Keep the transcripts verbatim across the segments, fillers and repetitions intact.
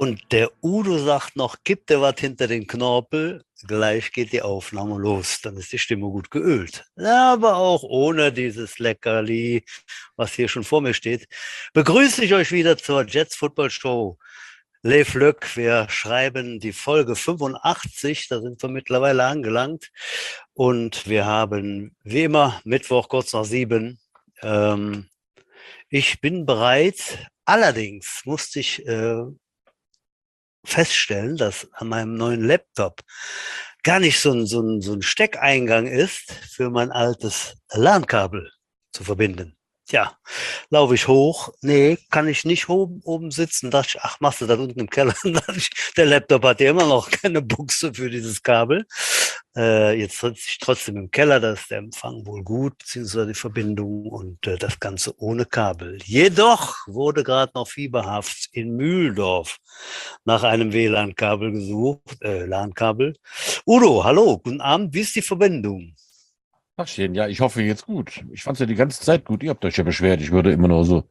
Und der Udo sagt noch, gib dir was hinter den Knorpel, gleich geht die Aufnahme los. Dann ist die Stimme gut geölt. Ja, aber auch ohne dieses Leckerli, was hier schon vor mir steht, begrüße ich euch wieder zur Jets Football Show. Lev Löck, wir schreiben die Folge fünfundachtzig, da sind wir mittlerweile angelangt. Und wir haben, wie immer, Mittwoch kurz nach sieben. Ähm, ich bin bereit. Allerdings musste ich äh, feststellen, dass an meinem neuen Laptop gar nicht so ein, so ein, so ein Steckeingang ist, für mein altes LAN-Kabel zu verbinden. Tja, laufe ich hoch. Nee, kann ich nicht oben, oben sitzen. Dachte ich, ach, machst du das unten im Keller? Der Laptop hat ja immer noch keine Buchse für dieses Kabel. Äh, jetzt sitze ich trotzdem im Keller, da ist der Empfang wohl gut, beziehungsweise die Verbindung und äh, das Ganze ohne Kabel. Jedoch wurde gerade noch fieberhaft in Mühldorf nach einem W LAN-Kabel gesucht, äh, LAN-Kabel. Udo, hallo, guten Abend, wie ist die Verbindung? Tagchen, ja, ich hoffe jetzt gut. Ich fand es ja die ganze Zeit gut. Ihr habt euch ja beschwert. Ich würde immer nur so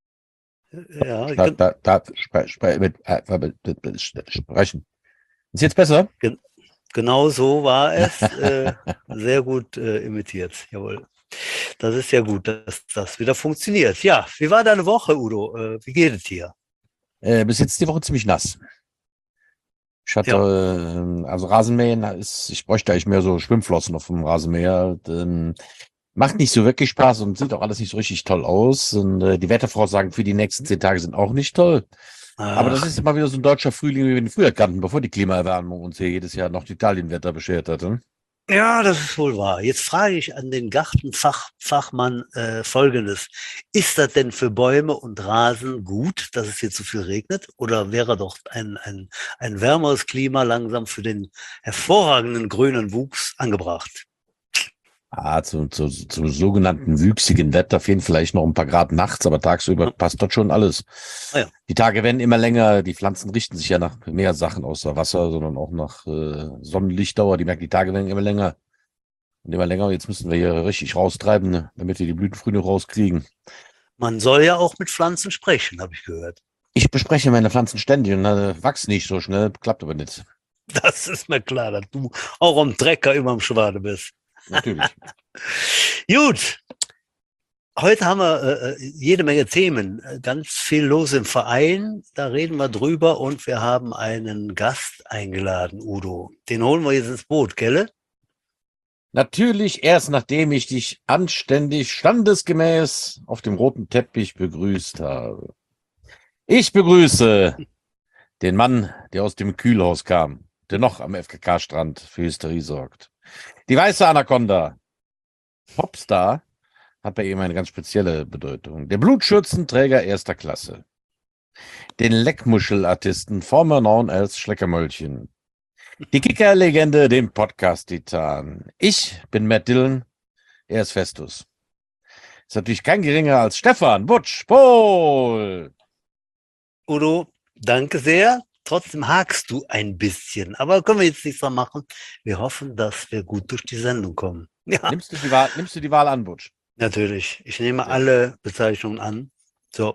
Ja, da, da, da, spre, spre, mit, äh, sprechen. Ist jetzt besser? gen genau so war es. Äh, sehr gut äh, imitiert, jawohl. Das ist ja gut, dass das wieder funktioniert. Ja, wie war deine Woche, Udo? Äh, wie geht es dir? Äh, bis jetzt die Woche ziemlich nass. Ich hatte, Ja. äh, also Rasenmähen ist, ich bräuchte eigentlich mehr so Schwimmflossen auf dem Rasenmäher. Ähm, macht nicht so wirklich Spaß und sieht auch alles nicht so richtig toll aus. Und äh, die Wettervoraussagen für die nächsten zehn Tage sind auch nicht toll. Aber das Ach, ist immer wieder so ein deutscher Frühling, wie wir ihn früher kannten, bevor die Klimaerwärmung uns hier jedes Jahr noch Italienwetter beschert hatte. ja, das ist wohl wahr. Jetzt frage ich an den Gartenfachmann äh, Folgendes. Ist das denn für Bäume und Rasen gut, dass es hier zu viel regnet? Oder wäre doch ein, ein, ein wärmeres Klima langsam für den hervorragenden grünen Wuchs angebracht? Ah, zu, zu, zu sogenannten wüchsigen Wetter fehlen vielleicht noch ein paar Grad nachts, aber tagsüber passt dort schon alles. Ah ja. Die Tage werden immer länger, die Pflanzen richten sich ja nach mehr Sachen außer Wasser, sondern auch nach äh, Sonnenlichtdauer. Die merken, die Tage werden immer länger und immer länger. Jetzt müssen wir hier richtig raustreiben, ne, damit wir die Blütenfrühe rauskriegen. Man soll ja auch mit Pflanzen sprechen, habe ich gehört. Ich bespreche meine Pflanzen ständig und äh, wachsen nicht so schnell, klappt aber nicht. Das ist mir klar, dass du auch am Trecker immer am Schwade bist. Natürlich. Gut, heute haben wir äh, jede Menge Themen, ganz viel los im Verein, da reden wir drüber und wir haben einen Gast eingeladen, Udo. Den holen wir jetzt ins Boot, gell? Natürlich erst nachdem ich dich anständig, standesgemäß auf dem roten Teppich begrüßt habe. Ich begrüße den Mann, der aus dem Kühlhaus kam, der noch am F K K-Strand für Hysterie sorgt. Die weiße Anaconda. Popstar hat bei ihm eine ganz spezielle Bedeutung. Der Blutschürzenträger erster Klasse. Den Leckmuschelartisten, former known als Schleckermöllchen. Die Kicker-Legende, den Podcast-Titan. Ich bin Matt Dillon, er ist Festus. Ist natürlich kein geringer als Stefan Butch Pohl. Udo, danke sehr. Trotzdem hakst du ein bisschen, aber können wir jetzt nichts dran machen. Wir hoffen, dass wir gut durch die Sendung kommen. Ja, Nimmst du die Wahl, nimmst du die Wahl an, Butch? natürlich. Ich nehme Sehr alle Bezeichnungen an. So.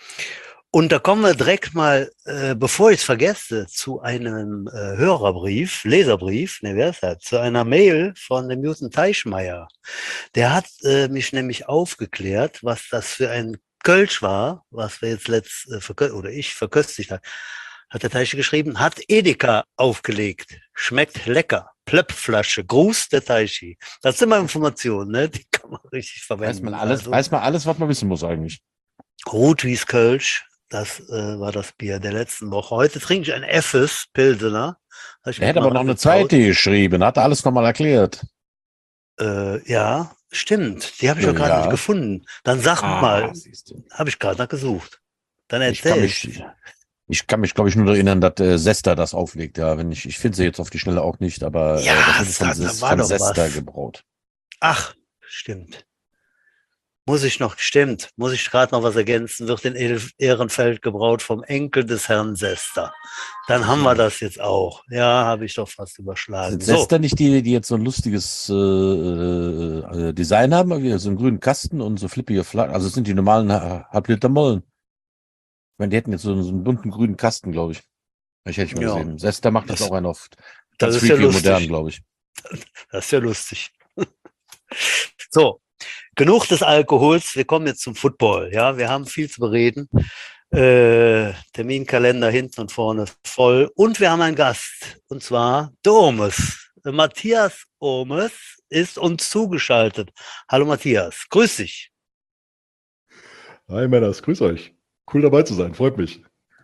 Und da kommen wir direkt mal, äh, bevor ich es vergesse, zu einem äh, Hörerbrief, Leserbrief, ne, wer ist das? Zu einer Mail von dem Newton Teichmeier. Der hat äh, mich nämlich aufgeklärt, was das für ein Kölsch war, was wir jetzt letzt, äh, verkö- oder ich verköstigt habe. Hat der Teiche geschrieben, hat Edeka aufgelegt. Schmeckt lecker. Plöppflasche. Gruß der Teichi. Das sind immer Informationen, ne? Die kann man richtig verwenden. Weiß man alles, Also, weiß man alles, was man wissen muss eigentlich. Rotwies Kölsch, das äh, war das Bier der letzten Woche. Heute trinke ich ein Effes Pilsener. Hab ich Er mir hätte aber mal noch eine angeschaut. zweite geschrieben, hat er alles nochmal erklärt. Äh, ja, stimmt. Die habe ich doch gerade nicht Ja. gefunden. Dann sag mal, Ah, siehst du. habe ich gerade nach gesucht. Dann Ich kann erzähl. mich, ich kann mich, glaube ich, nur erinnern, dass äh, Sester das auflegt. Ja, wenn ich, ich finde sie jetzt auf die Schnelle auch nicht, aber äh, Ja, das wurde von, da, da Ses- war von doch Sester was. gebraut. Ach, stimmt. Muss ich noch, stimmt, muss ich gerade noch was ergänzen, wird in Edel- Ehrenfeld gebraut vom Enkel des Herrn Sester. Dann haben wir Ja. das jetzt auch. Ja, habe ich doch fast überschlagen. Sind So, Sester nicht die, die jetzt so ein lustiges äh, äh, Design haben, wie so einen grünen Kasten und so flippige Flaggen? Also es sind die normalen Ha- Halbliter Mollen. Ich meine, die hätten jetzt so, so einen bunten grünen Kasten, glaube ich. Ich hätte ich mal Ja. gesehen. Sester macht das, Das- auch ein oft. das Ganz ist viel, ja viel lustig. modern, glaube ich. Das ist ja lustig. So, genug des Alkohols. Wir kommen jetzt zum Football. Ja, wir haben viel zu bereden. Äh, Terminkalender hinten und vorne voll. Und wir haben einen Gast. Und zwar Domes. Matthias Omes ist uns zugeschaltet. Hallo Matthias, grüß dich. Hi Männers, grüß euch. Cool dabei zu sein, freut mich.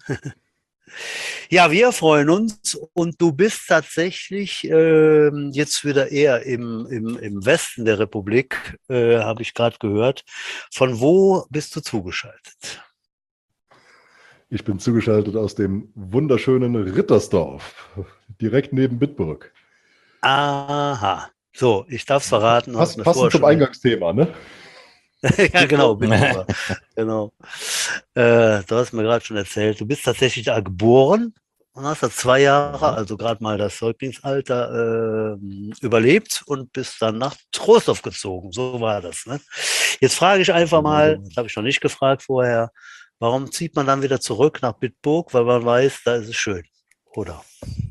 Ja, wir freuen uns und du bist tatsächlich ähm, jetzt wieder eher im, im, im Westen der Republik, äh, habe ich gerade gehört. Von wo bist du zugeschaltet? Ich bin zugeschaltet aus dem wunderschönen Rittersdorf, direkt neben Bitburg. Aha, so, ich darf es verraten. Du hast Pass, mir passend vorher zum schon- Eingangsthema, ne? Ja, genau, Bitburger. Genau. Äh, du hast mir gerade schon erzählt, du bist tatsächlich da geboren und hast da zwei Jahre, Ja. also gerade mal das Säuglingsalter, ähm, überlebt und bist dann nach Troisdorf gezogen. So war das. Ne? Jetzt frage ich einfach mal, das habe ich noch nicht gefragt vorher, warum zieht man dann wieder zurück nach Bitburg? Weil man weiß, da ist es schön, oder?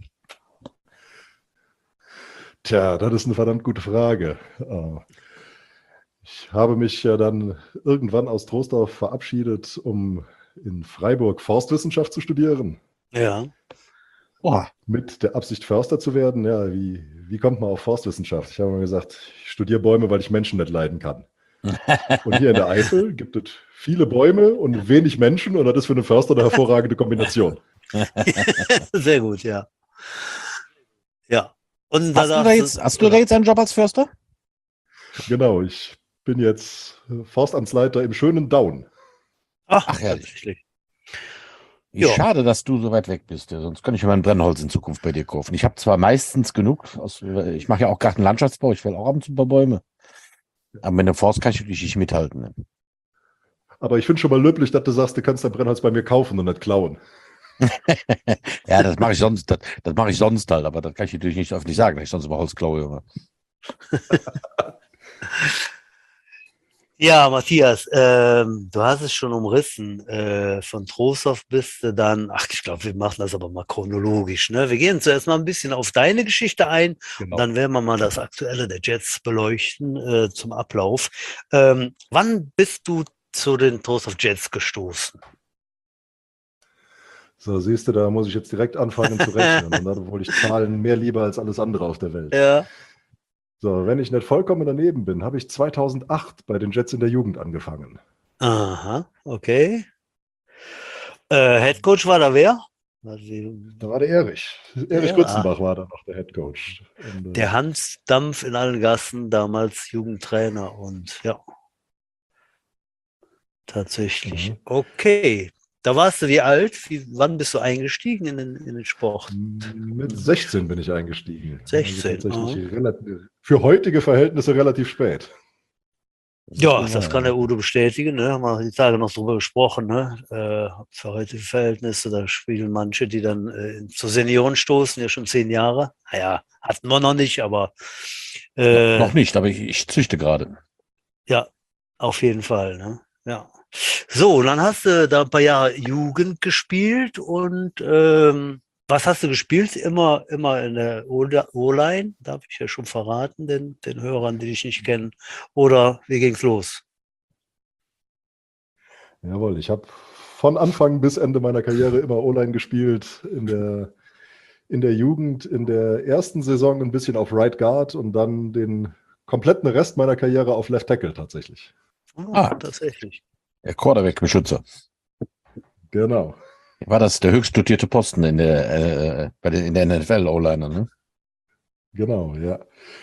Tja, das ist eine verdammt gute Frage. Äh, Ich habe mich ja dann irgendwann aus Troisdorf verabschiedet, um in Freiburg Forstwissenschaft zu studieren. Ja. Boah. Mit der Absicht, Förster zu werden. Ja, wie, wie kommt man auf Forstwissenschaft? Ich habe mir gesagt, ich studiere Bäume, weil ich Menschen nicht leiden kann. Und hier in der Eifel gibt es viele Bäume und wenig Menschen und das ist für einen Förster eine hervorragende Kombination. Sehr gut, ja. Ja. Und da Hast du da darfst jetzt, hast du da jetzt einen Job als Förster? Genau, ich bin jetzt Forstamtsleiter im schönen Daun. Ach, Ach, herrlich. tatsächlich. Wie Ja. schade, dass du so weit weg bist. Ja, sonst könnte ich mir ein Brennholz in Zukunft bei dir kaufen. Ich habe zwar meistens genug, aus, ich mache ja auch Gartenlandschaftsbau, ich will auch ab und zu ein paar Bäume. Aber mit dem Forst kann ich wirklich nicht mithalten. Ne? Aber ich finde schon mal löblich, dass du sagst, du kannst dein Brennholz bei mir kaufen und nicht klauen. Ja, das mache ich sonst, das, das mache ich sonst halt, aber das kann ich natürlich nicht öffentlich sagen, dass ich sonst über Holz klaue. Junge. Ja, Matthias, ähm, du hast es schon umrissen. Äh, von Trostorf bist du dann, ach, ich glaube, wir machen das aber mal chronologisch. Ne? Wir gehen zuerst mal ein bisschen auf deine Geschichte ein Genau. und dann werden wir mal das Aktuelle der Jets beleuchten äh, zum Ablauf. Ähm, wann bist du zu den Trostorf Jets gestoßen? So, siehst du, da muss ich jetzt direkt anfangen zu rechnen. Und da wollte ich Zahlen mehr lieber als alles andere auf der Welt. Ja. So, wenn ich nicht vollkommen daneben bin, habe ich zweitausendacht bei den Jets in der Jugend angefangen. Aha, okay. Äh, Head Coach war da wer? Also die- Da war der Erich. Erich Ja. Grützenbach war da noch der Head Coach. Und, äh, Der Hans Dampf in allen Gassen, damals Jugendtrainer und ja. Tatsächlich. Mhm. Okay. Da warst du wie alt? Wie, wann bist du eingestiegen in den, in den Sport? Mit sechzehn bin ich eingestiegen. sechzehn, Also tatsächlich relativ, für heutige Verhältnisse relativ spät. Ja, das kann der Udo bestätigen. Ne? Haben wir die Tage noch drüber gesprochen. Ne? Äh, für heutige Verhältnisse, da spielen manche, die dann äh, zu Senioren stoßen, ja schon zehn Jahre. Naja, hatten wir noch nicht, aber äh, Noch nicht, aber ich, ich züchte gerade. ja, auf jeden Fall. Ne? Ja. So, und dann hast du da ein paar Jahre Jugend gespielt und ähm, was hast du gespielt? Immer, immer in der O-Line, darf ich ja schon verraten, den, den Hörern, die dich nicht kennen. Oder wie ging's los? Jawohl, ich habe von Anfang bis Ende meiner Karriere immer O-Line gespielt. In der, in der Jugend, in der ersten Saison ein bisschen auf Right Guard und dann den kompletten Rest meiner Karriere auf Left Tackle tatsächlich. Oh, Ah. tatsächlich. Der Quarterback-Beschützer. Genau. War das der höchst dotierte Posten in der, äh, bei den, in der N F L O-Liner, ne? Genau, ja.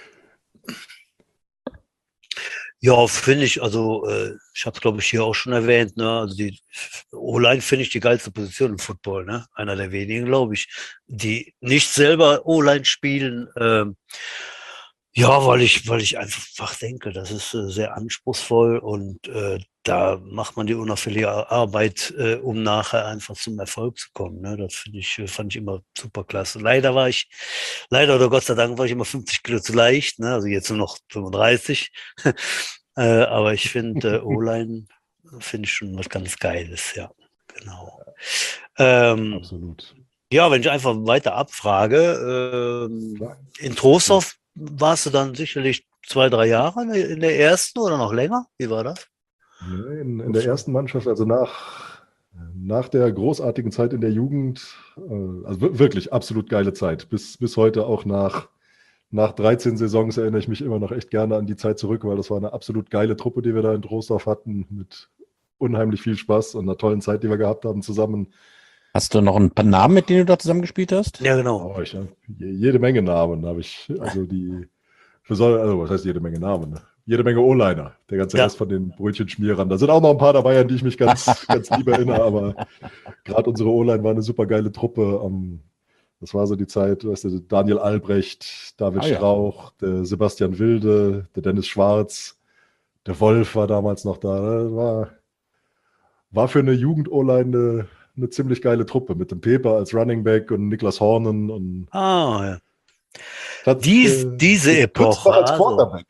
Ja, finde ich, also äh, ich habe es, glaube ich, hier auch schon erwähnt, ne? Also die O-Line finde ich die geilste Position im Football, ne? Einer der wenigen, glaube ich, die nicht selber O-Line spielen. Ähm, ja, weil ich, weil ich einfach denke, das ist äh, sehr anspruchsvoll und äh, da macht man die unauffällige Arbeit, äh, um nachher einfach zum Erfolg zu kommen. Ne? Das finde ich, äh, fand ich immer super klasse. Leider war ich, leider oder Gott sei Dank war ich immer fünfzig Kilo zu leicht, ne? Also jetzt nur noch fünfunddreißig. äh, aber ich finde, äh, O-Line finde ich schon was ganz Geiles, ja. Genau. Ähm, Absolut. Ja, wenn ich einfach weiter abfrage, ähm, Klar. in Trostorf warst du dann sicherlich zwei, drei Jahre in der in der ersten oder noch länger? Wie war das? Nee, In, in der ersten Mannschaft, also nach, nach der großartigen Zeit in der Jugend, äh, also wir- wirklich absolut geile Zeit. Bis, bis heute auch nach, nach dreizehn Saisons erinnere ich mich immer noch echt gerne an die Zeit zurück, weil das war eine absolut geile Truppe, die wir da in Trostorf hatten, mit unheimlich viel Spaß und einer tollen Zeit, die wir gehabt haben zusammen. Hast du noch ein paar Namen, mit denen du da zusammengespielt hast? Ja, genau. Oh, ich hab je- jede Menge Namen habe ich, also die, besonders, also was heißt jede Menge Namen? Jede Menge O-Liner, der ganze Ja. Rest von den Brötchenschmierern. Da sind auch noch ein paar dabei, an die ich mich ganz, ganz lieb erinnere, aber gerade unsere O-Line war eine super geile Truppe. Ähm, Das war so die Zeit, weißt du, Daniel Albrecht, David Ah, ja. Strauch, der Sebastian Wilde, der Dennis Schwarz, der Wolf war damals noch da. Das war, war für eine Jugend-O-Line eine, eine ziemlich geile Truppe mit dem Pepe als Running Back und Niklas Hornen und Ah, ja. hat, Dies, äh, diese den Pütz Epoche, noch als also, Quarterback.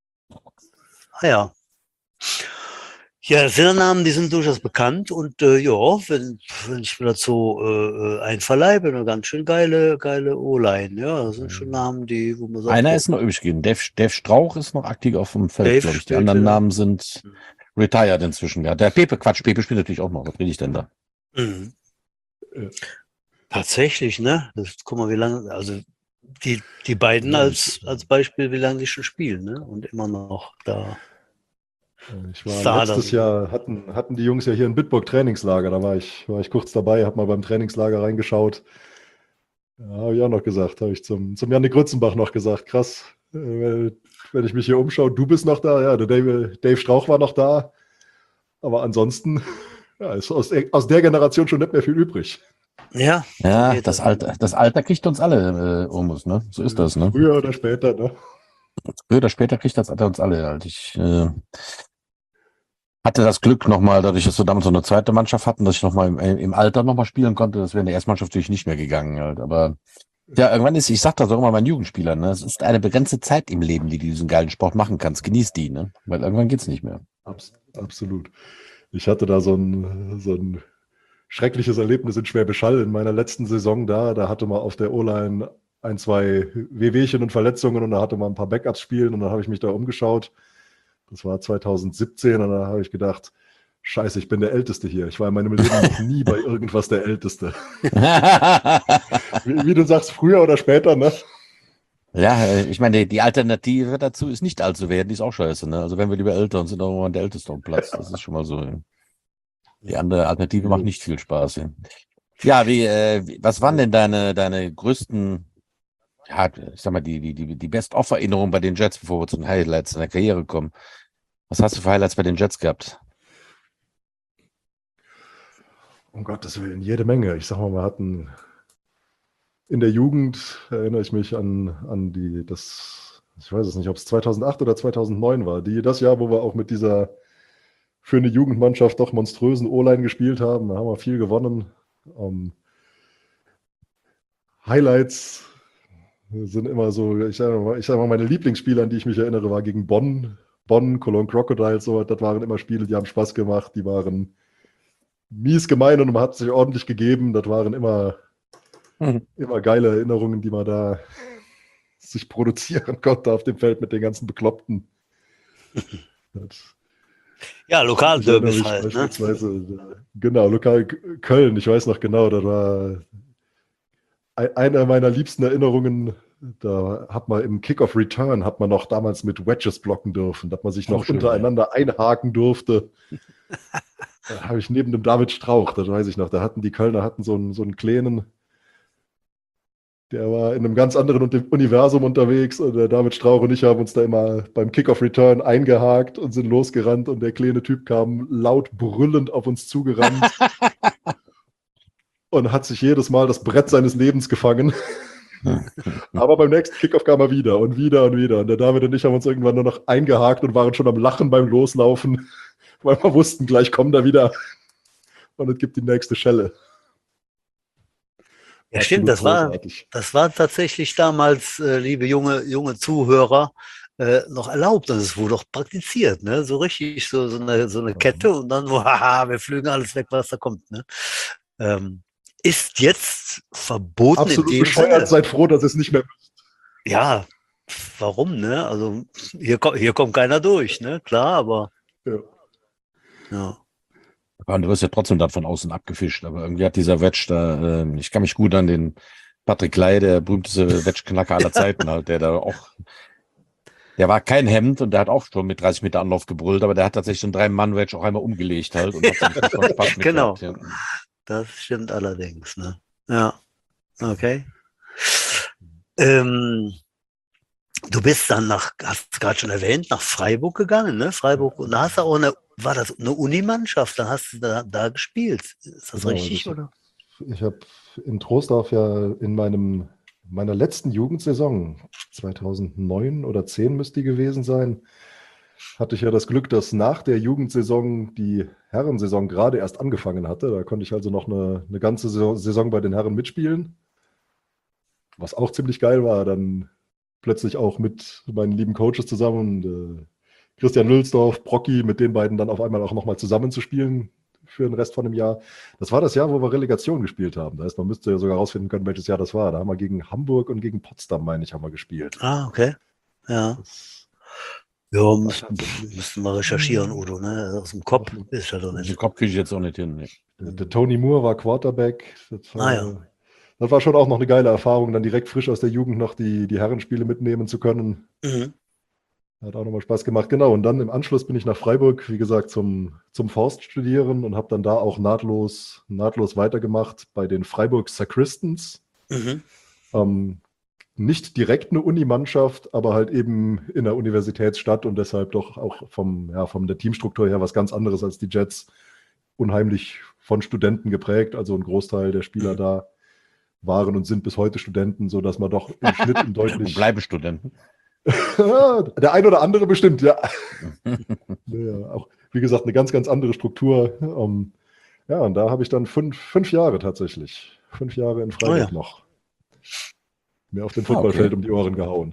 ah ja. Ja, das sind ja Namen, die sind durchaus bekannt und äh, ja, wenn, wenn ich mir dazu äh, äh, einverleibe, eine ganz schön geile, geile O-Line. Ja, das sind schon Namen, die, wo man sagt, Einer ja, ist noch übrig geblieben. Dave, Dave Strauch ist noch aktiv auf dem Feld, Dave glaube ich. Die spielte anderen da. Namen sind retired inzwischen. Ja, der Pepe, Quatsch, Pepe spielt natürlich auch noch. Was rede ich denn da? Mhm. Ja. Tatsächlich, ne? Das, guck mal, wie lange, also die, die beiden Ja, als, ich- als Beispiel, wie lange die schon spielen, ne? Und immer noch da. Ich war Star letztes sind. Jahr, hatten, hatten die Jungs ja hier in Bitburg Trainingslager, da war ich, war ich kurz dabei, habe mal beim Trainingslager reingeschaut. Ja, habe ich auch noch gesagt, habe ich zum, zum Janik Grützenbach noch gesagt, krass, äh, wenn, wenn ich mich hier umschaue, du bist noch da, ja, der Dave, Dave Strauch war noch da, aber ansonsten ja, ist aus, aus der Generation schon nicht mehr viel übrig. Ja, so Ja, geht das Alter, das Alter kriegt uns alle, äh, Omus, ne? So ist das, ne? Früher oder später, ne? Früher oder später kriegt das Alter uns alle halt. Ich äh, hatte das Glück nochmal, dadurch, dass wir damals so eine zweite Mannschaft hatten, dass ich nochmal im, im Alter nochmal spielen konnte. Das wäre in der Erstmannschaft natürlich nicht mehr gegangen halt. Aber ja, irgendwann ist, ich sag das auch immer meinen Jugendspielern, ne? Es ist eine begrenzte Zeit im Leben, die du diesen geilen Sport machen kannst. Genieß die, ne? Weil irgendwann geht's nicht mehr. Abs absolut. Ich hatte da so ein, so ein schreckliches Erlebnis in Schwäbisch Hall in meiner letzten Saison da. Da hatte man auf der O-Line ein, zwei Wehwehchen und Verletzungen und da hatte man ein paar Backups spielen und dann habe ich mich da umgeschaut. Das war zwanzig siebzehn und da habe ich gedacht, scheiße, ich bin der Älteste hier. Ich war in meinem Leben noch nie bei irgendwas der Älteste. Wie, wie du sagst, früher oder später, ne? Ja, äh, ich meine, die, die Alternative dazu ist nicht alt zu werden, die ist auch scheiße, ne? Also wenn wir lieber älter und sind auch immer der Älteste am Platz, das ist schon mal so. Ja. Die andere Alternative macht nicht viel Spaß. Ja, ja wie, äh, wie- was waren denn deine, deine größten, ja, ich sag mal, die, die, die, die Best-of-Erinnerungen bei den Jets, bevor wir zu den Highlights in der Karriere kommen? Was hast du für Highlights bei den Jets gehabt? Um Gottes Willen, jede Menge. Ich sag mal, wir hatten in der Jugend, erinnere ich mich an, an die, das, ich weiß es nicht, ob es zweitausendacht oder zweitausendneun war, die, das Jahr, wo wir auch mit dieser für eine Jugendmannschaft doch monströsen O-Line gespielt haben. Da haben wir viel gewonnen. Um, Highlights sind immer so, ich sage mal, ich sag mal, meine Lieblingsspiele, an die ich mich erinnere, war gegen Bonn. Bonn, Cologne Crocodiles, so, das waren immer Spiele, die haben Spaß gemacht, die waren mies gemein und man hat sich ordentlich gegeben. Das waren immer, Mhm. immer geile Erinnerungen, die man da sich produzieren konnte auf dem Feld mit den ganzen Bekloppten. Das, Ja, ich erinnere Lokalderbys mich halt, ne? beispielsweise, genau, lokal Köln, ich weiß noch genau, das war ein- eine meiner liebsten Erinnerungen. Da hat man im Kick-Off Return hat man noch damals mit Wedges blocken dürfen, dass man sich Oh, noch schön, untereinander einhaken durfte. Da habe ich neben dem David Strauch, das weiß ich noch, da hatten die Kölner hatten so einen, so einen kleinen, der war in einem ganz anderen Uni- Universum unterwegs und der David Strauch und ich haben uns da immer beim Kick-Off Return eingehakt und sind losgerannt und der kleine Typ kam laut brüllend auf uns zugerannt und hat sich jedes Mal das Brett seines Lebens gefangen. Aber beim nächsten Kickoff kam er wieder und wieder und wieder. Und der David und ich haben uns irgendwann nur noch eingehakt und waren schon am Lachen beim Loslaufen, weil wir wussten, gleich kommt er wieder und es gibt die nächste Schelle. Ja, stimmt, das war, großartig. das war tatsächlich damals, äh, liebe junge, junge Zuhörer, äh, noch erlaubt und es wurde auch praktiziert, ne? So richtig, so, so eine, so eine Kette und dann, so, haha, wir flügen alles weg, was da kommt, ne? Ähm, ist jetzt verboten in Absolut dem bescheuert, Sinne. seid froh, dass es nicht mehr Ja, warum, ne? Also hier, ko- hier kommt keiner durch, ne? Klar, aber ja. ja. Und du wirst ja trotzdem dann von außen abgefischt, aber irgendwie hat dieser Wedge da, äh, ich kann mich gut an den Patrick Ley, der berühmteste Wedge-Knacker aller Zeiten halt, der da auch, der war kein Hemd und der hat auch schon mit dreißig Meter Anlauf gebrüllt, aber der hat tatsächlich so einen drei-Mann-Wedge auch einmal umgelegt halt und hat dann schon Spaß mit Genau. gehabt. Ja. Das stimmt allerdings, ne? Ja, okay. Ähm, du bist dann nach, hast du gerade schon erwähnt, nach Freiburg gegangen, ne? Freiburg, und da hast du auch eine, war das eine Unimannschaft, dann hast du da, da gespielt. Ist das Genau, richtig, also oder? ich habe in Troisdorf ja in meinem, meiner letzten Jugendsaison, zweitausendneun oder zehn müsste die gewesen sein, hatte ich ja das Glück, dass nach der Jugendsaison die Herrensaison gerade erst angefangen hatte. Da konnte ich also noch eine, eine ganze Saison Saison bei den Herren mitspielen, was auch ziemlich geil war. Dann plötzlich auch mit meinen lieben Coaches zusammen, und, äh, Christian Lülsdorf, Brocki, mit den beiden dann auf einmal auch nochmal zusammenzuspielen für den Rest von dem Jahr. Das war das Jahr, wo wir Relegation gespielt haben. Das heißt, man müsste ja sogar rausfinden können, welches Jahr das war. Da haben wir gegen Hamburg und gegen Potsdam, meine ich, haben wir gespielt. Ah, okay. Ja. Das Ja, war müssen, tatsächlich. müssen wir recherchieren, Udo, ne? Aus dem Kopf ist ja doch Den nicht. Kopf kriege ich jetzt auch nicht hin. Nee. Der, der Tony Moore war Quarterback. Das Ah ja. war, das war schon auch noch eine geile Erfahrung, dann direkt frisch aus der Jugend noch die, die Herrenspiele mitnehmen zu können. Mhm. Hat auch nochmal Spaß gemacht. Genau, und dann im Anschluss bin ich nach Freiburg, wie gesagt, zum, zum Forst studieren und habe dann da auch nahtlos, nahtlos weitergemacht bei den Freiburg Sacristans. Mhm. Ähm, nicht direkt eine Unimannschaft, aber halt eben in der Universitätsstadt und deshalb doch auch vom, ja, von der Teamstruktur her was ganz anderes als die Jets. Unheimlich von Studenten geprägt, also ein Großteil der Spieler Mhm. da waren und sind bis heute Studenten, sodass man doch im Schnitt im Und deutlich... bleibe Studenten. Der ein oder andere bestimmt, ja. Ja, auch, wie gesagt, eine ganz, ganz andere Struktur. Ähm, ja, und da habe ich dann fünf, fünf Jahre tatsächlich, fünf Jahre in Freiburg Oh ja. noch, mir auf dem Ah, Footballfeld okay. um die Ohren gehauen.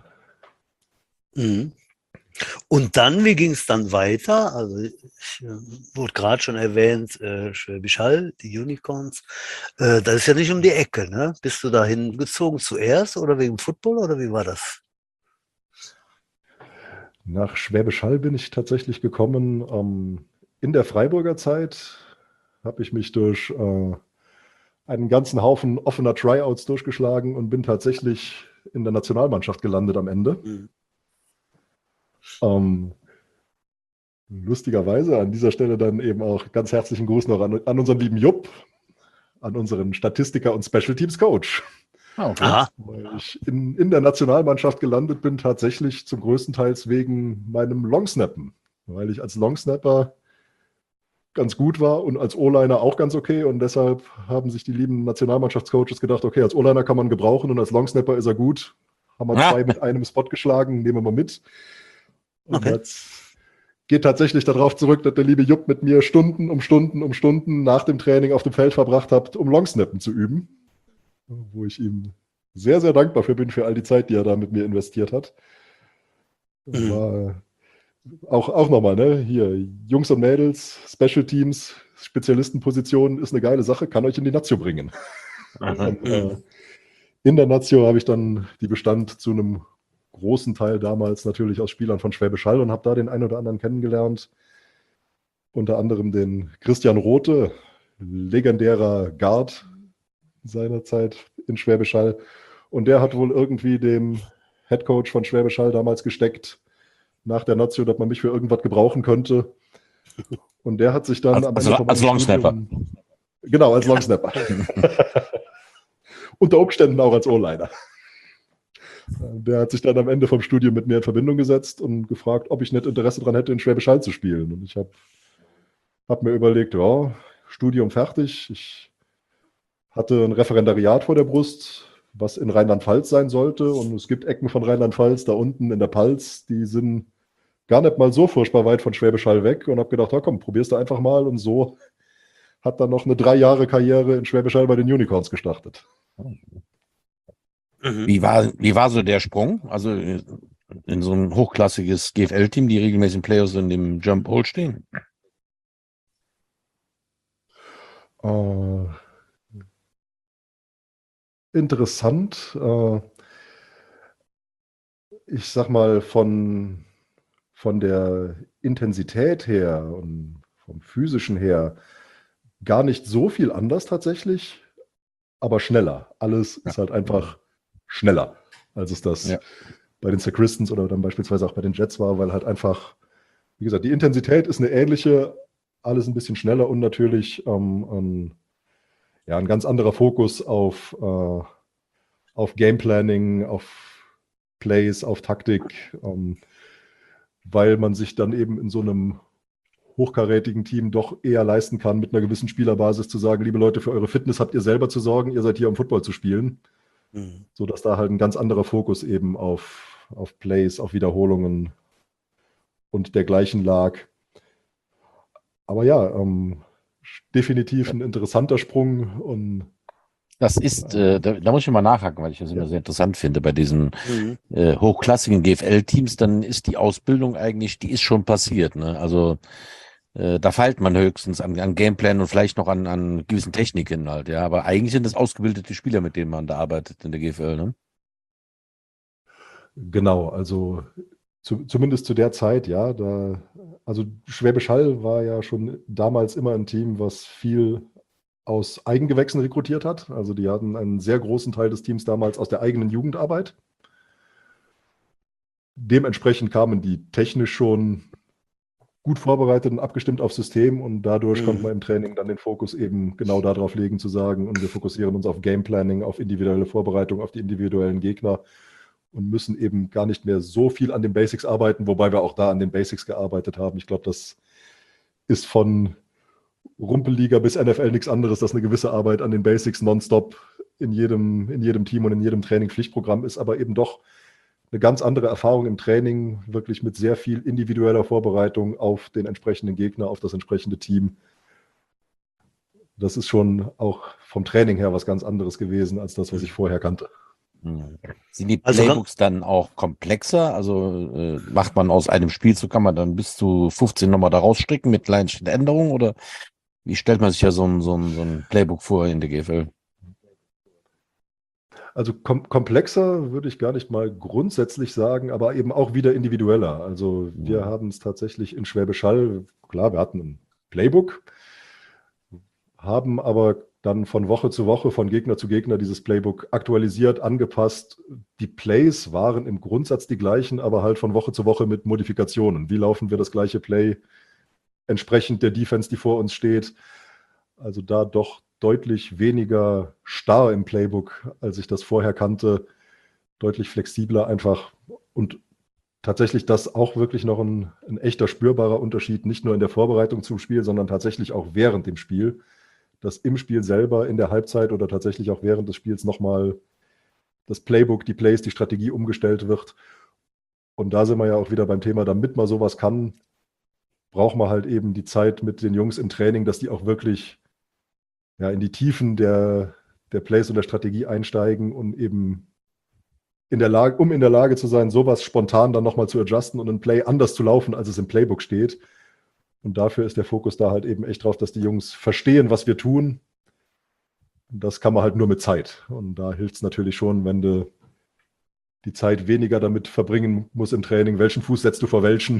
Mhm. Und dann, wie ging es dann weiter? Also ich äh, wurde gerade schon erwähnt, äh, Schwäbisch Hall, die Unicorns. Äh, das ist ja nicht um die Ecke, ne? Bist du dahin gezogen zuerst oder wegen Football oder wie war das? Nach Schwäbisch Hall bin ich tatsächlich gekommen. Ähm, in der Freiburger Zeit habe ich mich durch äh, einen ganzen Haufen offener Tryouts durchgeschlagen und bin tatsächlich in der Nationalmannschaft gelandet am Ende. Mhm. Ähm, lustigerweise an dieser Stelle dann eben auch ganz herzlichen Gruß noch an, an unseren lieben Jupp, an unseren Statistiker und Special Teams Coach. Ah, okay. Aha. Weil ich in, in der Nationalmannschaft gelandet bin, tatsächlich zum größten Teil wegen meinem Longsnappen. Weil ich als Longsnapper ganz gut war und als O-Liner auch ganz okay. Und deshalb haben sich die lieben Nationalmannschaftscoaches gedacht, okay, als O-Liner kann man gebrauchen und als Longsnapper ist er gut. Haben wir Ah. zwei mit einem Spot geschlagen, nehmen wir mal mit. Und Okay. jetzt geht tatsächlich darauf zurück, dass der liebe Jupp mit mir Stunden um Stunden um Stunden nach dem Training auf dem Feld verbracht hat, um Longsnappen zu üben. Wo ich ihm sehr, sehr dankbar für bin, für all die Zeit, die er da mit mir investiert hat. Mhm. War auch, auch nochmal, ne? Hier, Jungs und Mädels, Special Teams, Spezialistenpositionen ist eine geile Sache, kann euch in die Nazio bringen. Aha. Und, äh, in der Nazio habe ich dann, die bestand zu einem großen Teil damals natürlich aus Spielern von Schwäbisch Hall und habe da den einen oder anderen kennengelernt. Unter anderem den Christian Rothe, legendärer Guard seinerzeit in Schwäbisch Hall. Und der hat wohl irgendwie dem Headcoach von Schwäbisch Hall damals gesteckt, nach der Nazio, dass man mich für irgendwas gebrauchen könnte. Und der hat sich dann Als, am als, Ende von als meinem Longsnapper. Studium, genau, als Longsnapper. Unter Umständen auch als O-Liner. Der hat sich dann am Ende vom Studium mit mir in Verbindung gesetzt und gefragt, ob ich nicht Interesse daran hätte, in Schwäbisch Hall zu spielen. Und ich habe hab mir überlegt, ja, Studium fertig. Ich hatte ein Referendariat vor der Brust, was in Rheinland-Pfalz sein sollte. Und es gibt Ecken von Rheinland-Pfalz da unten in der Palz, die sind gar nicht mal so furchtbar weit von Schwäbisch Hall weg. Und habe gedacht, ja, komm, probier's da einfach mal. Und so hat dann noch eine drei Jahre Karriere in Schwäbisch Hall bei den Unicorns gestartet. Mhm. Wie war, wie war so der Sprung? Also in so ein hochklassiges G F L-Team, die regelmäßig Playoffs in dem Jump Bowl stehen? Äh, interessant. Äh, ich sag mal, von, von der Intensität her und vom physischen her gar nicht so viel anders tatsächlich, aber schneller. Alles Ja. ist halt einfach schneller, als es das Ja. bei den Sacristans oder dann beispielsweise auch bei den Jets war, weil halt einfach, wie gesagt, die Intensität ist eine ähnliche, alles ein bisschen schneller und natürlich ähm, ein, ja, ein ganz anderer Fokus auf, äh, auf Gameplanning, auf Plays, auf Taktik, ähm, weil man sich dann eben in so einem hochkarätigen Team doch eher leisten kann, mit einer gewissen Spielerbasis zu sagen, liebe Leute, für eure Fitness habt ihr selber zu sorgen, ihr seid hier, um Football zu spielen. Mhm. So dass da halt ein ganz anderer Fokus eben auf, auf Plays, auf Wiederholungen und dergleichen lag. Aber ja, ähm, definitiv ein interessanter Sprung und Das ist, äh, da, da muss ich mal nachhaken, weil ich das immer Ja. sehr interessant finde bei diesen Mhm. äh, hochklassigen G F L-Teams, dann ist die Ausbildung eigentlich, die ist schon passiert. Ne? Also äh, da feilt man höchstens an, an Gameplan und vielleicht noch an, an gewissen Techniken halt, ja. Aber eigentlich sind das ausgebildete Spieler, mit denen man da arbeitet in der G F L, ne? Genau, also zu, zumindest zu der Zeit, ja, da, also Schwäbisch Hall war ja schon damals immer ein Team, was viel aus Eigengewächsen rekrutiert hat. Also die hatten einen sehr großen Teil des Teams damals aus der eigenen Jugendarbeit. Dementsprechend kamen die technisch schon gut vorbereitet und abgestimmt aufs System und dadurch Mhm. konnte man im Training dann den Fokus eben genau darauf legen, zu sagen, und wir fokussieren uns auf Gameplanning, auf individuelle Vorbereitung, auf die individuellen Gegner und müssen eben gar nicht mehr so viel an den Basics arbeiten, wobei wir auch da an den Basics gearbeitet haben. Ich glaube, das ist von Rumpelliga bis N F L nichts anderes, dass eine gewisse Arbeit an den Basics nonstop in jedem, in jedem Team und in jedem Training Pflichtprogramm ist, aber eben doch eine ganz andere Erfahrung im Training, wirklich mit sehr viel individueller Vorbereitung auf den entsprechenden Gegner, auf das entsprechende Team. Das ist schon auch vom Training her was ganz anderes gewesen als das, was ich vorher kannte. Mhm. Sind die Also, Playbooks dann auch komplexer? Also äh, macht man aus einem Spielzug, kann man dann bis zu fünfzehn nochmal da rausstricken mit kleinen Änderungen oder wie stellt man sich ja so ein, so ein, so ein Playbook vor in der G F L? Also kom komplexer würde ich gar nicht mal grundsätzlich sagen, aber eben auch wieder individueller. Also wir Mhm. haben es tatsächlich in Schwäbisch Hall, klar, wir hatten ein Playbook, haben aber dann von Woche zu Woche, von Gegner zu Gegner dieses Playbook aktualisiert, angepasst. Die Plays waren im Grundsatz die gleichen, aber halt von Woche zu Woche mit Modifikationen. Wie laufen wir das gleiche Play entsprechend der Defense, die vor uns steht? Also da doch deutlich weniger starr im Playbook, als ich das vorher kannte. Deutlich flexibler einfach und tatsächlich das auch wirklich noch ein, ein echter spürbarer Unterschied, nicht nur in der Vorbereitung zum Spiel, sondern tatsächlich auch während dem Spiel, dass im Spiel selber, in der Halbzeit oder tatsächlich auch während des Spiels nochmal das Playbook, die Plays, die Strategie umgestellt wird. Und da sind wir ja auch wieder beim Thema, damit man sowas kann, braucht man halt eben die Zeit mit den Jungs im Training, dass die auch wirklich ja, in die Tiefen der, der Plays und der Strategie einsteigen und eben in der Lage, um in der Lage zu sein, sowas spontan dann nochmal zu adjusten und ein Play anders zu laufen, als es im Playbook steht. Und dafür ist der Fokus da halt eben echt drauf, dass die Jungs verstehen, was wir tun. Und das kann man halt nur mit Zeit. Und da hilft es natürlich schon, wenn du die Zeit weniger damit verbringen musst im Training, welchen Fuß setzt du vor welchen.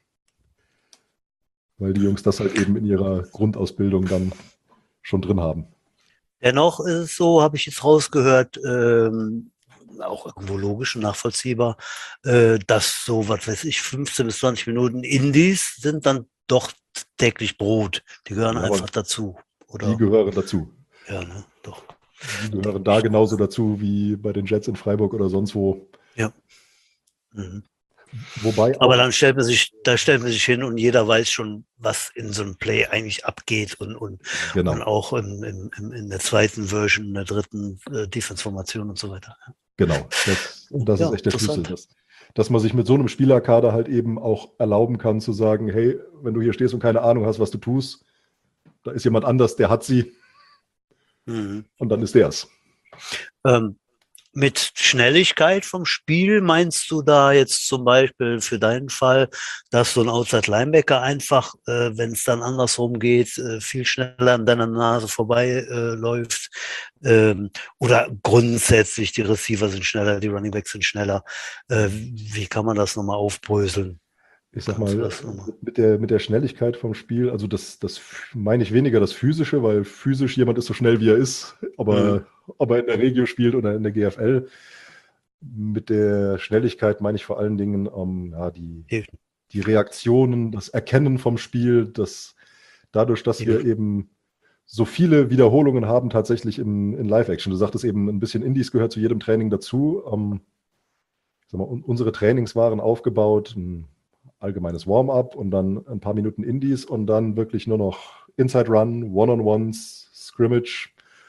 Weil die Jungs das halt eben in ihrer Grundausbildung dann schon drin haben. dennoch ist es so, habe ich jetzt rausgehört, ähm, auch irgendwo logisch und nachvollziehbar, äh, dass so, was weiß ich, fünfzehn bis zwanzig Minuten Indies sind dann doch täglich Brot. Die gehören Ja, einfach aber dazu. die Oder? gehören dazu. Ja, ne, doch. Die gehören Denke da ich. genauso dazu wie bei den Jets in Freiburg oder sonst wo. Ja. Mhm. Wobei Aber auch, dann stellt man sich, da stellt man sich hin und jeder weiß schon, was in so einem Play eigentlich abgeht und, und, und genau, auch in, in, in der zweiten Version, in der dritten äh, Defense-Formation und so weiter. genau. Das, das Ja, ist echt der Schlüssel. interessant. Dass, dass man sich mit so einem Spielerkader halt eben auch erlauben kann zu sagen, hey, wenn du hier stehst und keine Ahnung hast, was du tust, da ist jemand anders, der hat sie Mhm. und dann ist der es. Ähm, Mit Schnelligkeit vom Spiel meinst du da jetzt zum Beispiel für deinen Fall, dass so ein Outside Linebacker einfach, äh, wenn es dann andersrum geht, äh, viel schneller an deiner Nase vorbei äh, läuft? Ähm, oder grundsätzlich die Receiver sind schneller, die Running Backs sind schneller. Äh, wie kann man das nochmal aufbröseln? Ich sag Kannst du mal, das nochmal? mit der, mit der Schnelligkeit vom Spiel, also das, das meine ich weniger das Physische, weil physisch jemand ist so schnell, wie er ist, aber Mhm. ob er in der Regio spielt oder in der G F L, mit der Schnelligkeit meine ich vor allen Dingen ähm, ja, die, Die- die Reaktionen, das Erkennen vom Spiel, das dadurch, dass wir die- eben so viele Wiederholungen haben tatsächlich im, in Live-Action. Du sagtest eben, ein bisschen Indies gehört zu jedem Training dazu. Ähm, sag mal, un- unsere Trainings waren aufgebaut, ein allgemeines Warm-up und dann ein paar Minuten Indies und dann wirklich nur noch Inside Run, One-on-Ones, Scrimmage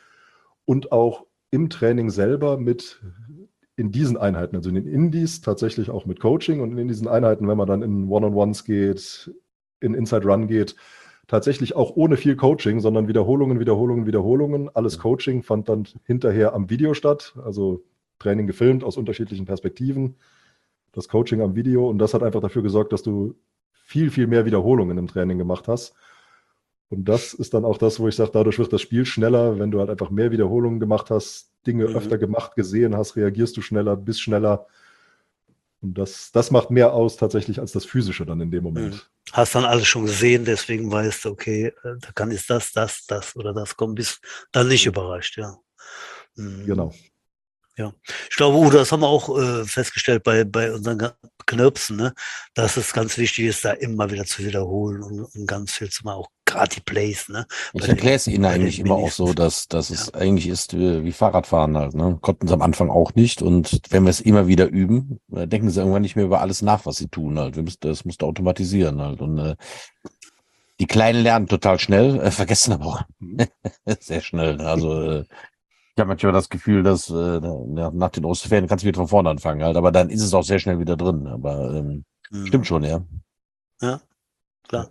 und auch im Training selber mit in diesen Einheiten, also in den Indies tatsächlich auch mit Coaching und in diesen Einheiten, wenn man dann in One-on-Ones geht, in Inside Run geht, tatsächlich auch ohne viel Coaching, sondern Wiederholungen, Wiederholungen, Wiederholungen. Alles Coaching fand dann hinterher am Video statt, also Training gefilmt aus unterschiedlichen Perspektiven, das Coaching am Video und das hat einfach dafür gesorgt, dass du viel, viel mehr Wiederholungen im Training gemacht hast. Und das ist dann auch das, wo ich sage, dadurch wird das Spiel schneller, wenn du halt einfach mehr Wiederholungen gemacht hast, Dinge Mhm. öfter gemacht, gesehen hast, reagierst du schneller, bist schneller. Und das, das macht mehr aus tatsächlich als das Physische dann in dem Moment. Mhm. Hast dann alles schon gesehen, deswegen weißt du, okay, äh, da kann jetzt das, das, das oder das kommen, bist dann nicht überrascht, ja. Mhm. Genau. Ja, ich glaube, Udo, das haben wir auch äh, festgestellt bei, bei unseren Ga- Knirpsen, ne? Dass es ganz wichtig ist, da immer wieder zu wiederholen und, und ganz viel zu machen, auch gerade die Plays, ne? Ich Bei erkläre den- es ihnen bei den eigentlich immer auch Minis. so, dass, dass es eigentlich ist äh, wie Fahrradfahren halt. Ne? Konnten sie am Anfang auch nicht. Und wenn wir es immer wieder üben, äh, denken sie irgendwann nicht mehr über alles nach, was sie tun halt. Wir müssen, das musst du automatisieren halt. Und äh, die Kleinen lernen total schnell, äh, vergessen aber auch sehr schnell. Ne? Also äh, ich habe manchmal das Gefühl, dass äh, nach nach den Osterferien kannst du wieder von vorne anfangen halt. Aber dann ist es auch sehr schnell wieder drin. Aber ähm, Mhm. stimmt schon, ja. Ja, klar.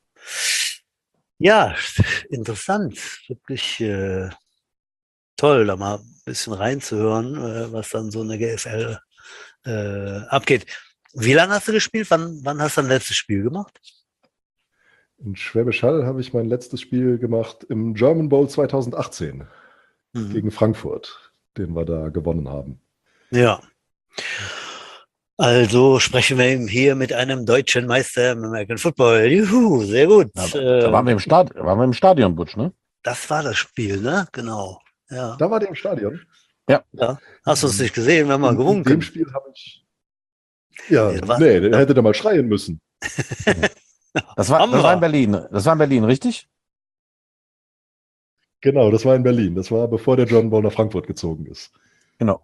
Ja, interessant. Wirklich äh, toll, da mal ein bisschen reinzuhören, äh, was dann so eine G F L äh, abgeht. Wie lange hast du gespielt? Wann, wann hast du dein letztes Spiel gemacht? In Schwäbisch Hall habe ich mein letztes Spiel gemacht im German Bowl zweitausendachtzehn Mhm. gegen Frankfurt, den wir da gewonnen haben. Ja. Also sprechen wir eben hier mit einem deutschen Meister im American Football. Juhu, sehr gut. Da, Äh, da waren wir im Stad waren wir im Stadion, Butch, ne? das war das Spiel, ne? Genau. Ja. Da war der im Stadion. Ja. Hast du es nicht gesehen? Wir haben mal In, in dem gewunken. Spiel habe ich. Ja, Nee, was- nee, der hätte da mal schreien müssen. Das war, Haben das war in wir. Berlin. Das war in Berlin, richtig? Genau, das war in Berlin. Das war bevor der John Bowl nach Frankfurt gezogen ist. Genau.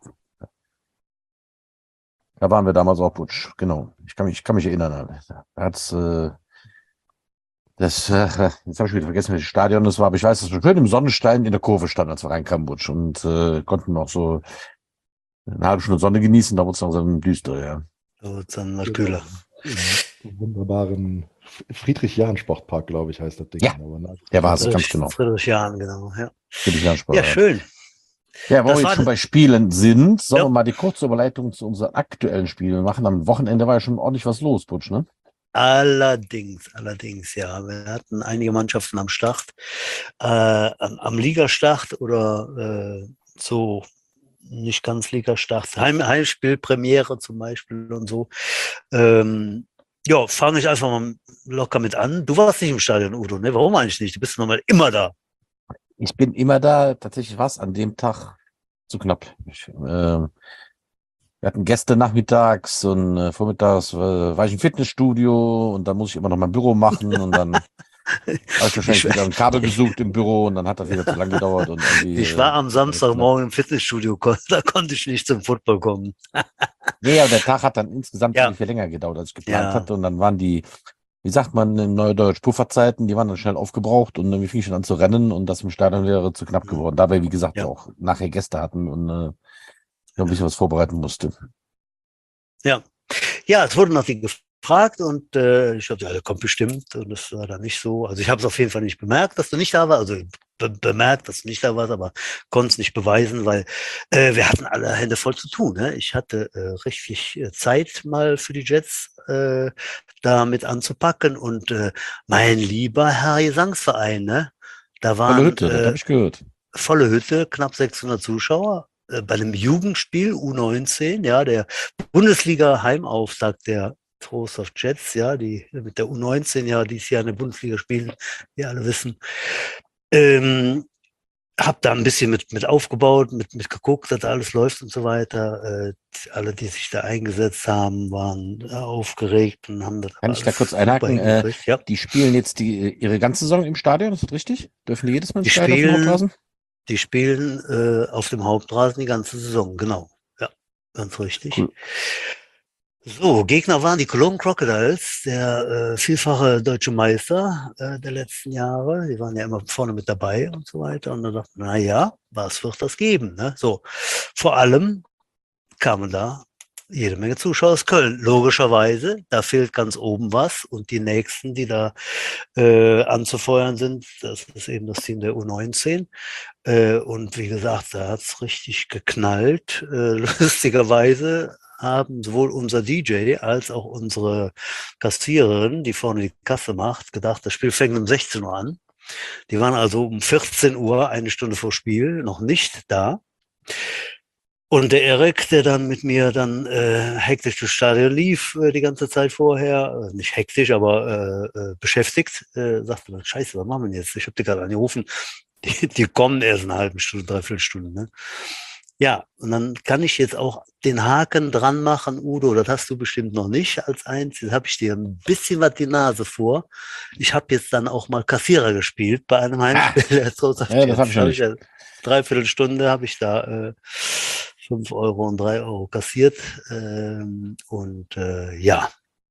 Da waren wir damals auch Butch. Genau. Ich kann mich, ich kann mich erinnern. Da hat's, äh, das, äh, jetzt habe ich wieder vergessen, welches Stadion das war, aber ich weiß, dass wir schön im Sonnenstein in der Kurve standen, als wir reinkamen, Butch, und äh, konnten noch so eine halbe Stunde Sonne genießen, da wurde es langsam düster, ja. So, dann was Genau. kühler. Im wunderbaren Friedrich-Jahn-Sportpark, glaube ich, heißt das Ding. Ja, Aber na- der war es, ganz Friedrich, genau. Friedrich Jahn, genau. Ja, Friedrich Jahn-Sport, ja schön. Ja, wo Das wir war jetzt schon das- bei Spielen sind, sollen Ja. wir mal die kurze Überleitung zu unseren aktuellen Spielen machen. Am Wochenende war ja schon ordentlich was los, Butch, ne? Allerdings, allerdings, ja. Wir hatten einige Mannschaften am Start, äh, am, am Ligastart oder äh, so nicht ganz Ligastart, Heim, Heimspielpremiere zum Beispiel und so. Ähm, ja, fange ich einfach mal locker mit an. Du warst nicht im Stadion, Udo, ne? Warum eigentlich nicht? Du bist normal immer da. Ich bin immer da, tatsächlich was an dem Tag zu knapp. Ich, äh, wir hatten Gäste nachmittags und äh, vormittags äh, war ich im Fitnessstudio und dann muss ich immer noch mein Büro machen und dann habe ich wahrscheinlich Ich- wieder ein Kabel gesucht im Büro und dann hat das wieder zu lang gedauert. Und irgendwie, Ich war am äh, Samstagmorgen im Fitnessstudio, kon- da konnte ich nicht zum Football kommen. Nee, aber der Tag hat dann insgesamt Ja. ziemlich viel länger gedauert, als ich geplant Ja. hatte. Und dann waren die, wie sagt man in Neudeutsch, Pufferzeiten, die waren dann schnell aufgebraucht und dann fing ich schon an zu rennen und das im Stadion wäre zu knapp Mhm. geworden. Dabei, wie gesagt, Ja. wir auch nachher Gäste hatten und äh, ich noch ein bisschen was vorbereiten musste. Ja, ja, es wurde noch die gefragt und äh, ich dachte, ja, der kommt bestimmt und das war dann nicht so. Also ich habe es auf jeden Fall nicht bemerkt, dass du nicht da warst, also be bemerkt, dass du nicht da warst, aber konnte es nicht beweisen, weil äh, wir hatten alle Hände voll zu tun. Ne? Ich hatte äh, richtig äh, Zeit mal für die Jets äh, da mit anzupacken und äh, mein lieber Herr Gesangsverein, ne? Da Volle waren Hütte, das äh, habe ich gehört. volle Hütte, knapp sechshundert Zuschauer äh, bei einem Jugendspiel U neunzehn, ja, der Bundesliga-Heimauftakt der Trostorf Jets, ja, die mit der U neunzehn ja dieses Jahr in der Bundesliga spielen, wie alle wissen. Ähm, hab da ein bisschen mit, mit aufgebaut, mit, mit geguckt, dass alles läuft und so weiter. Äh, alle, die sich da eingesetzt haben, waren äh, aufgeregt und haben das Kann ich da alles kurz super einhaken? Äh, hingekriegt. Ja, die spielen jetzt die, ihre ganze Saison im Stadion, ist das richtig? Dürfen die jedes Mal ins die Stadion auf dem spielen, Hauptrasen? die spielen äh, auf dem Hauptrasen die ganze Saison, genau. Ja, ganz richtig. Cool. So, Gegner waren die Cologne Crocodiles, der äh, vielfache deutsche Meister äh, der letzten Jahre. Die waren ja immer vorne mit dabei und so weiter. Und dann dachte man, na ja, was wird das geben? Ne? So, vor allem kamen da jede Menge Zuschauer aus Köln. Logischerweise, da fehlt ganz oben was. Und die nächsten, die da äh, anzufeuern sind, das ist eben das Team der U neunzehn. Äh, und wie gesagt, da hat's richtig geknallt. Äh, lustigerweise haben sowohl unser D J als auch unsere Kassiererin, die vorne die Kasse macht, gedacht, das Spiel fängt um sechzehn Uhr an. Die waren also um vierzehn Uhr, eine Stunde vor Spiel, noch nicht da. Und der Erik, der dann mit mir dann äh, hektisch durchs Stadion lief äh, die ganze Zeit vorher, äh, nicht hektisch, aber äh, äh, beschäftigt, äh, sagte dann, scheiße, was machen wir jetzt? Ich habe dir gerade angerufen, die, die kommen erst in einer halben Stunde, dreiviertel Stunde. Ne? Ja, und dann kann ich jetzt auch den Haken dran machen, Udo, das hast du bestimmt noch nicht als eins. Jetzt habe ich dir ein bisschen was die Nase vor. Ich habe jetzt dann auch mal Kassierer gespielt bei einem Heimspiel. Ah, ja, das habe ich noch nicht. Ja, dreiviertel Stunde habe ich da äh, fünf Euro und drei Euro kassiert. Ähm, und äh, ja,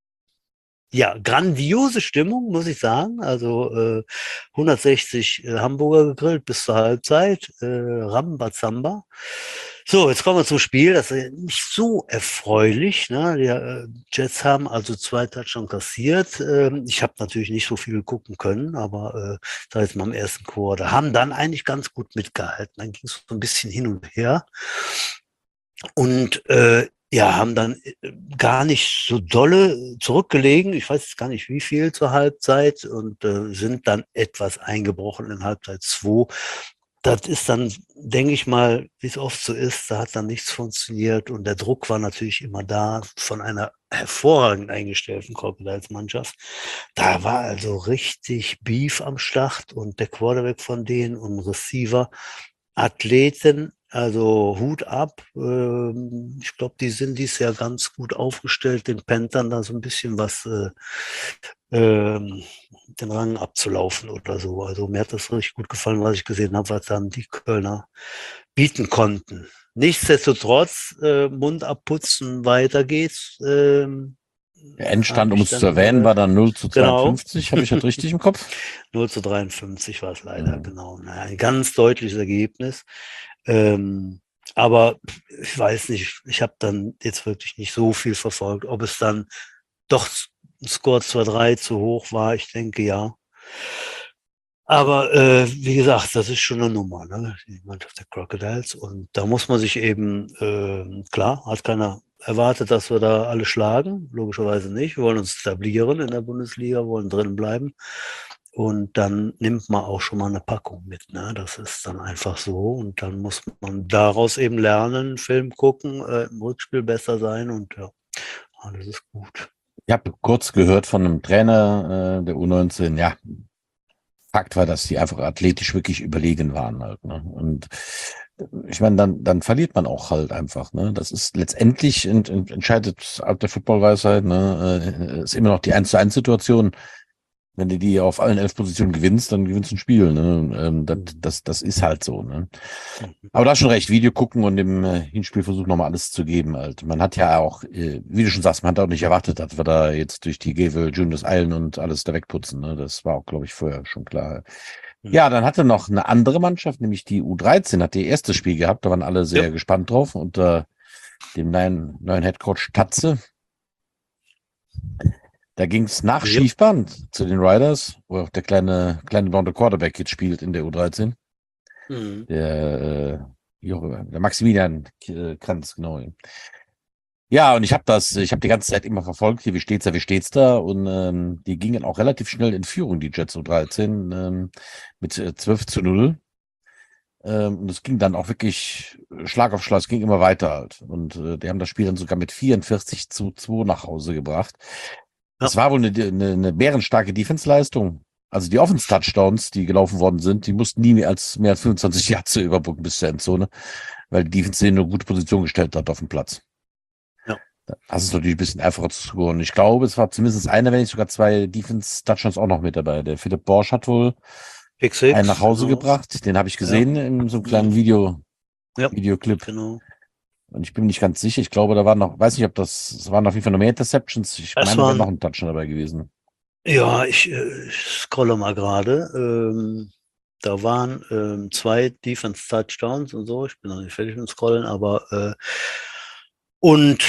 ja, grandiose Stimmung, muss ich sagen. Also äh, hundertsechzig äh, Hamburger gegrillt bis zur Halbzeit. Äh, Rambazamba. So, jetzt kommen wir zum Spiel. Das ist nicht so erfreulich. Ne? Die äh, Jets haben also zwei Touchdowns kassiert. Ähm, ich habe natürlich nicht so viel gucken können, aber äh, da jetzt mal im ersten Quarter haben dann eigentlich ganz gut mitgehalten. Dann ging es so ein bisschen hin und her. Und äh, ja, haben dann gar nicht so dolle zurückgelegen. Ich weiß jetzt gar nicht wie viel zur Halbzeit und äh, sind dann etwas eingebrochen in Halbzeit zwei. Das ist dann, denke ich mal, wie es oft so ist, da hat dann nichts funktioniert und der Druck war natürlich immer da von einer hervorragend eingestellten Crocodiles-Mannschaft. Da war also richtig Beef am Start und der Quarterback von denen und Receiver, Athleten, also Hut ab. Ähm, ich glaube, die sind dies Jahr ganz gut aufgestellt, den Panthern da so ein bisschen was, äh, ähm, den Rang abzulaufen oder so. Also mir hat das richtig gut gefallen, was ich gesehen habe, was dann die Kölner bieten konnten. Nichtsdestotrotz, äh, Mund abputzen, weiter geht's. Ähm, Der Endstand, hab um ich es zu dann, erwähnen, äh, war dann null zu genau. zweiundfünfzig. Habe ich das richtig im Kopf? null zu dreiundfünfzig war es leider, Ja. genau. Naja, ein ganz deutliches Ergebnis. Ähm, aber ich weiß nicht, ich habe dann jetzt wirklich nicht so viel verfolgt, ob es dann doch ein Score zwei drei zu hoch war. Ich denke ja. Aber äh, wie gesagt, das ist schon eine Nummer, ne? Die Mannschaft der Crocodiles. Und da muss man sich eben, äh, klar, hat keiner erwartet, dass wir da alle schlagen. Logischerweise nicht. Wir wollen uns etablieren in der Bundesliga, wollen drin bleiben. Und dann nimmt man auch schon mal eine Packung mit. Ne? Das ist dann einfach so. Und dann muss man daraus eben lernen, Film gucken, äh, im Rückspiel besser sein. Und ja, alles ist gut. Ich habe kurz gehört von einem Trainer äh, der U neunzehn, ja, Fakt war, dass die einfach athletisch wirklich überlegen waren halt. Ne? Und ich meine, dann, dann verliert man auch halt einfach. Ne? Das ist letztendlich ent, ent, entscheidet ab der Footballweisheit, ne, äh, ist immer noch die eins zu eins Situation. Wenn du die auf allen elf Positionen gewinnst, dann gewinnst du ein Spiel. Ne? Ähm, das, das, das ist halt so. Ne? Aber du hast schon recht, Video gucken und im äh, Hinspiel versuchen nochmal alles zu geben. Halt. Man hat ja auch, äh, wie du schon sagst, man hat auch nicht erwartet, dass wir da jetzt durch die Gevel Juniors eilen und alles da wegputzen. Ne? Das war auch, glaube ich, vorher schon klar. Ja, dann hatte noch eine andere Mannschaft, nämlich die U dreizehn, hat ihr erstes Spiel gehabt. Da waren alle sehr Ja. gespannt drauf unter dem neuen, neuen Headcoach Tatze. Da ging es nach Ja. Schiefband zu den Riders, wo auch der kleine, kleine blonde Quarterback jetzt spielt in der U dreizehn. Mhm. Der, äh, wie auch immer, der Maximilian äh, Kranz, genau. Ja, und ich habe das, ich habe die ganze Zeit immer verfolgt, hier, wie steht's da, wie steht's da? Und ähm, die gingen auch relativ schnell in Führung, die Jets U dreizehn, ähm, mit äh, zwölf zu null. Ähm, und es ging dann auch wirklich äh, Schlag auf Schlag, es ging immer weiter halt. Und äh, die haben das Spiel dann sogar mit vierundvierzig zu zwei nach Hause gebracht. Ja. Es war wohl eine, eine, eine bärenstarke Defense-Leistung. Also die Offense-Touchdowns, die gelaufen worden sind, die mussten nie mehr als, mehr als fünfundzwanzig Yards überbrücken bis zur Endzone, weil die Defense in eine gute Position gestellt hat auf dem Platz. Ja. Das ist natürlich ein bisschen einfacher zu scoren. Ich glaube, es war zumindest einer, wenn nicht sogar zwei Defense-Touchdowns auch noch mit dabei. Der Philipp Borsch hat wohl Pick six, einen nach Hause genau. gebracht. Den habe ich gesehen in so einem kleinen Video, Ja. Videoclip. Genau. Und ich bin mir nicht ganz sicher. Ich glaube, da waren noch, weiß nicht, ob das, es waren auf jeden Fall noch mehr Interceptions. Ich Es meine, da wäre waren- noch ein Touchdown dabei gewesen. Ja, ich, äh, ich scrolle mal gerade. Ähm, da waren ähm, zwei Defense-Touchdowns und so. Ich bin noch nicht fertig mit dem Scrollen, aber äh, und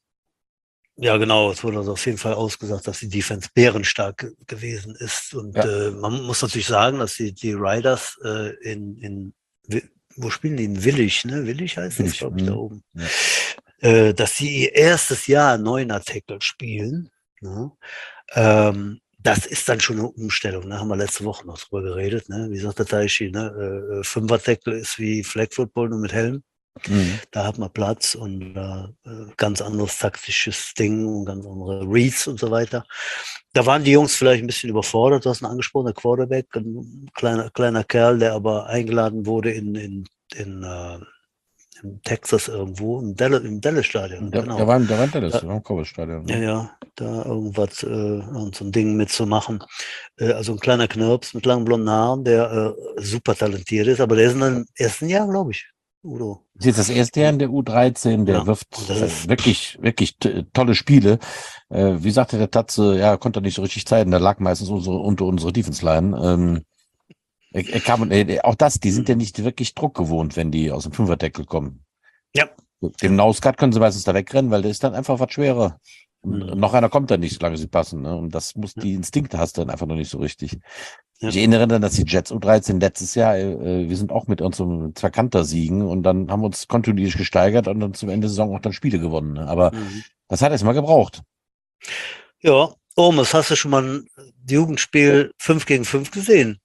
ja, genau, es wurde also auf jeden Fall ausgesagt, dass die Defense bärenstark ge- gewesen ist. Und Ja. äh, man muss natürlich sagen, dass die, die Riders äh, in, in Wi- wo spielen die? In Willig, ne? Willig heißt Willig, das, glaube ich, da mhm. oben. Ja. Äh, dass sie ihr erstes Jahr Neuner Tackle spielen. Ne? Ähm, das ist dann schon eine Umstellung. Ne? Haben wir letzte Woche noch drüber geredet. Ne? Wie sagt der Taishi, ne? äh, Fünfer Tackle ist wie Flag Football nur mit Helm. Mhm. Da hat man Platz und äh, ganz anderes taktisches Ding und ganz andere Reads und so weiter. Da waren die Jungs vielleicht ein bisschen überfordert. Du hast einen angesprochen, der Quarterback, ein kleiner, kleiner Kerl, der aber eingeladen wurde in, in, in, äh, in Texas irgendwo, im Dallas, im Dallas-Stadion. Der, Genau. der war, der war in Dallas, Ja. der war im Cowboys-Stadion. Ja, ja, da irgendwas, äh, irgend so ein Ding mitzumachen. Äh, also ein kleiner Knirps mit langen blonden Haaren, der äh, super talentiert ist, aber der ist in seinem ersten Jahr, glaube ich, Udo. Ist jetzt das erste Jahr in der U dreizehn, der Ja, wirft und das äh, ist- wirklich, wirklich t- tolle Spiele. Äh, wie sagte der Tatze, ja, konnte er nicht so richtig zeigen, der lag meistens unsere, unter unsere Defense-Line. Ähm, er, er kam, äh, auch das, die sind ja nicht wirklich Druck gewohnt, wenn die aus dem Fünfer-Deckel kommen. Ja. Den Nauskat können sie meistens da wegrennen, weil der ist dann einfach was schwerer. Und Mhm. noch einer kommt dann nicht, solange sie passen. Ne? Und das muss, Ja. die Instinkte hast du dann einfach noch nicht so richtig. Ja. Ich erinnere dann, dass die Jets U dreizehn letztes Jahr, äh, wir sind auch mit unserem Zwerkanter-Siegen und dann haben wir uns kontinuierlich gesteigert und dann zum Ende der Saison auch dann Spiele gewonnen. Ne? Aber Mhm. das hat erst mal gebraucht. Ja, Omes, hast du schon mal ein Jugendspiel fünf gegen fünf gesehen?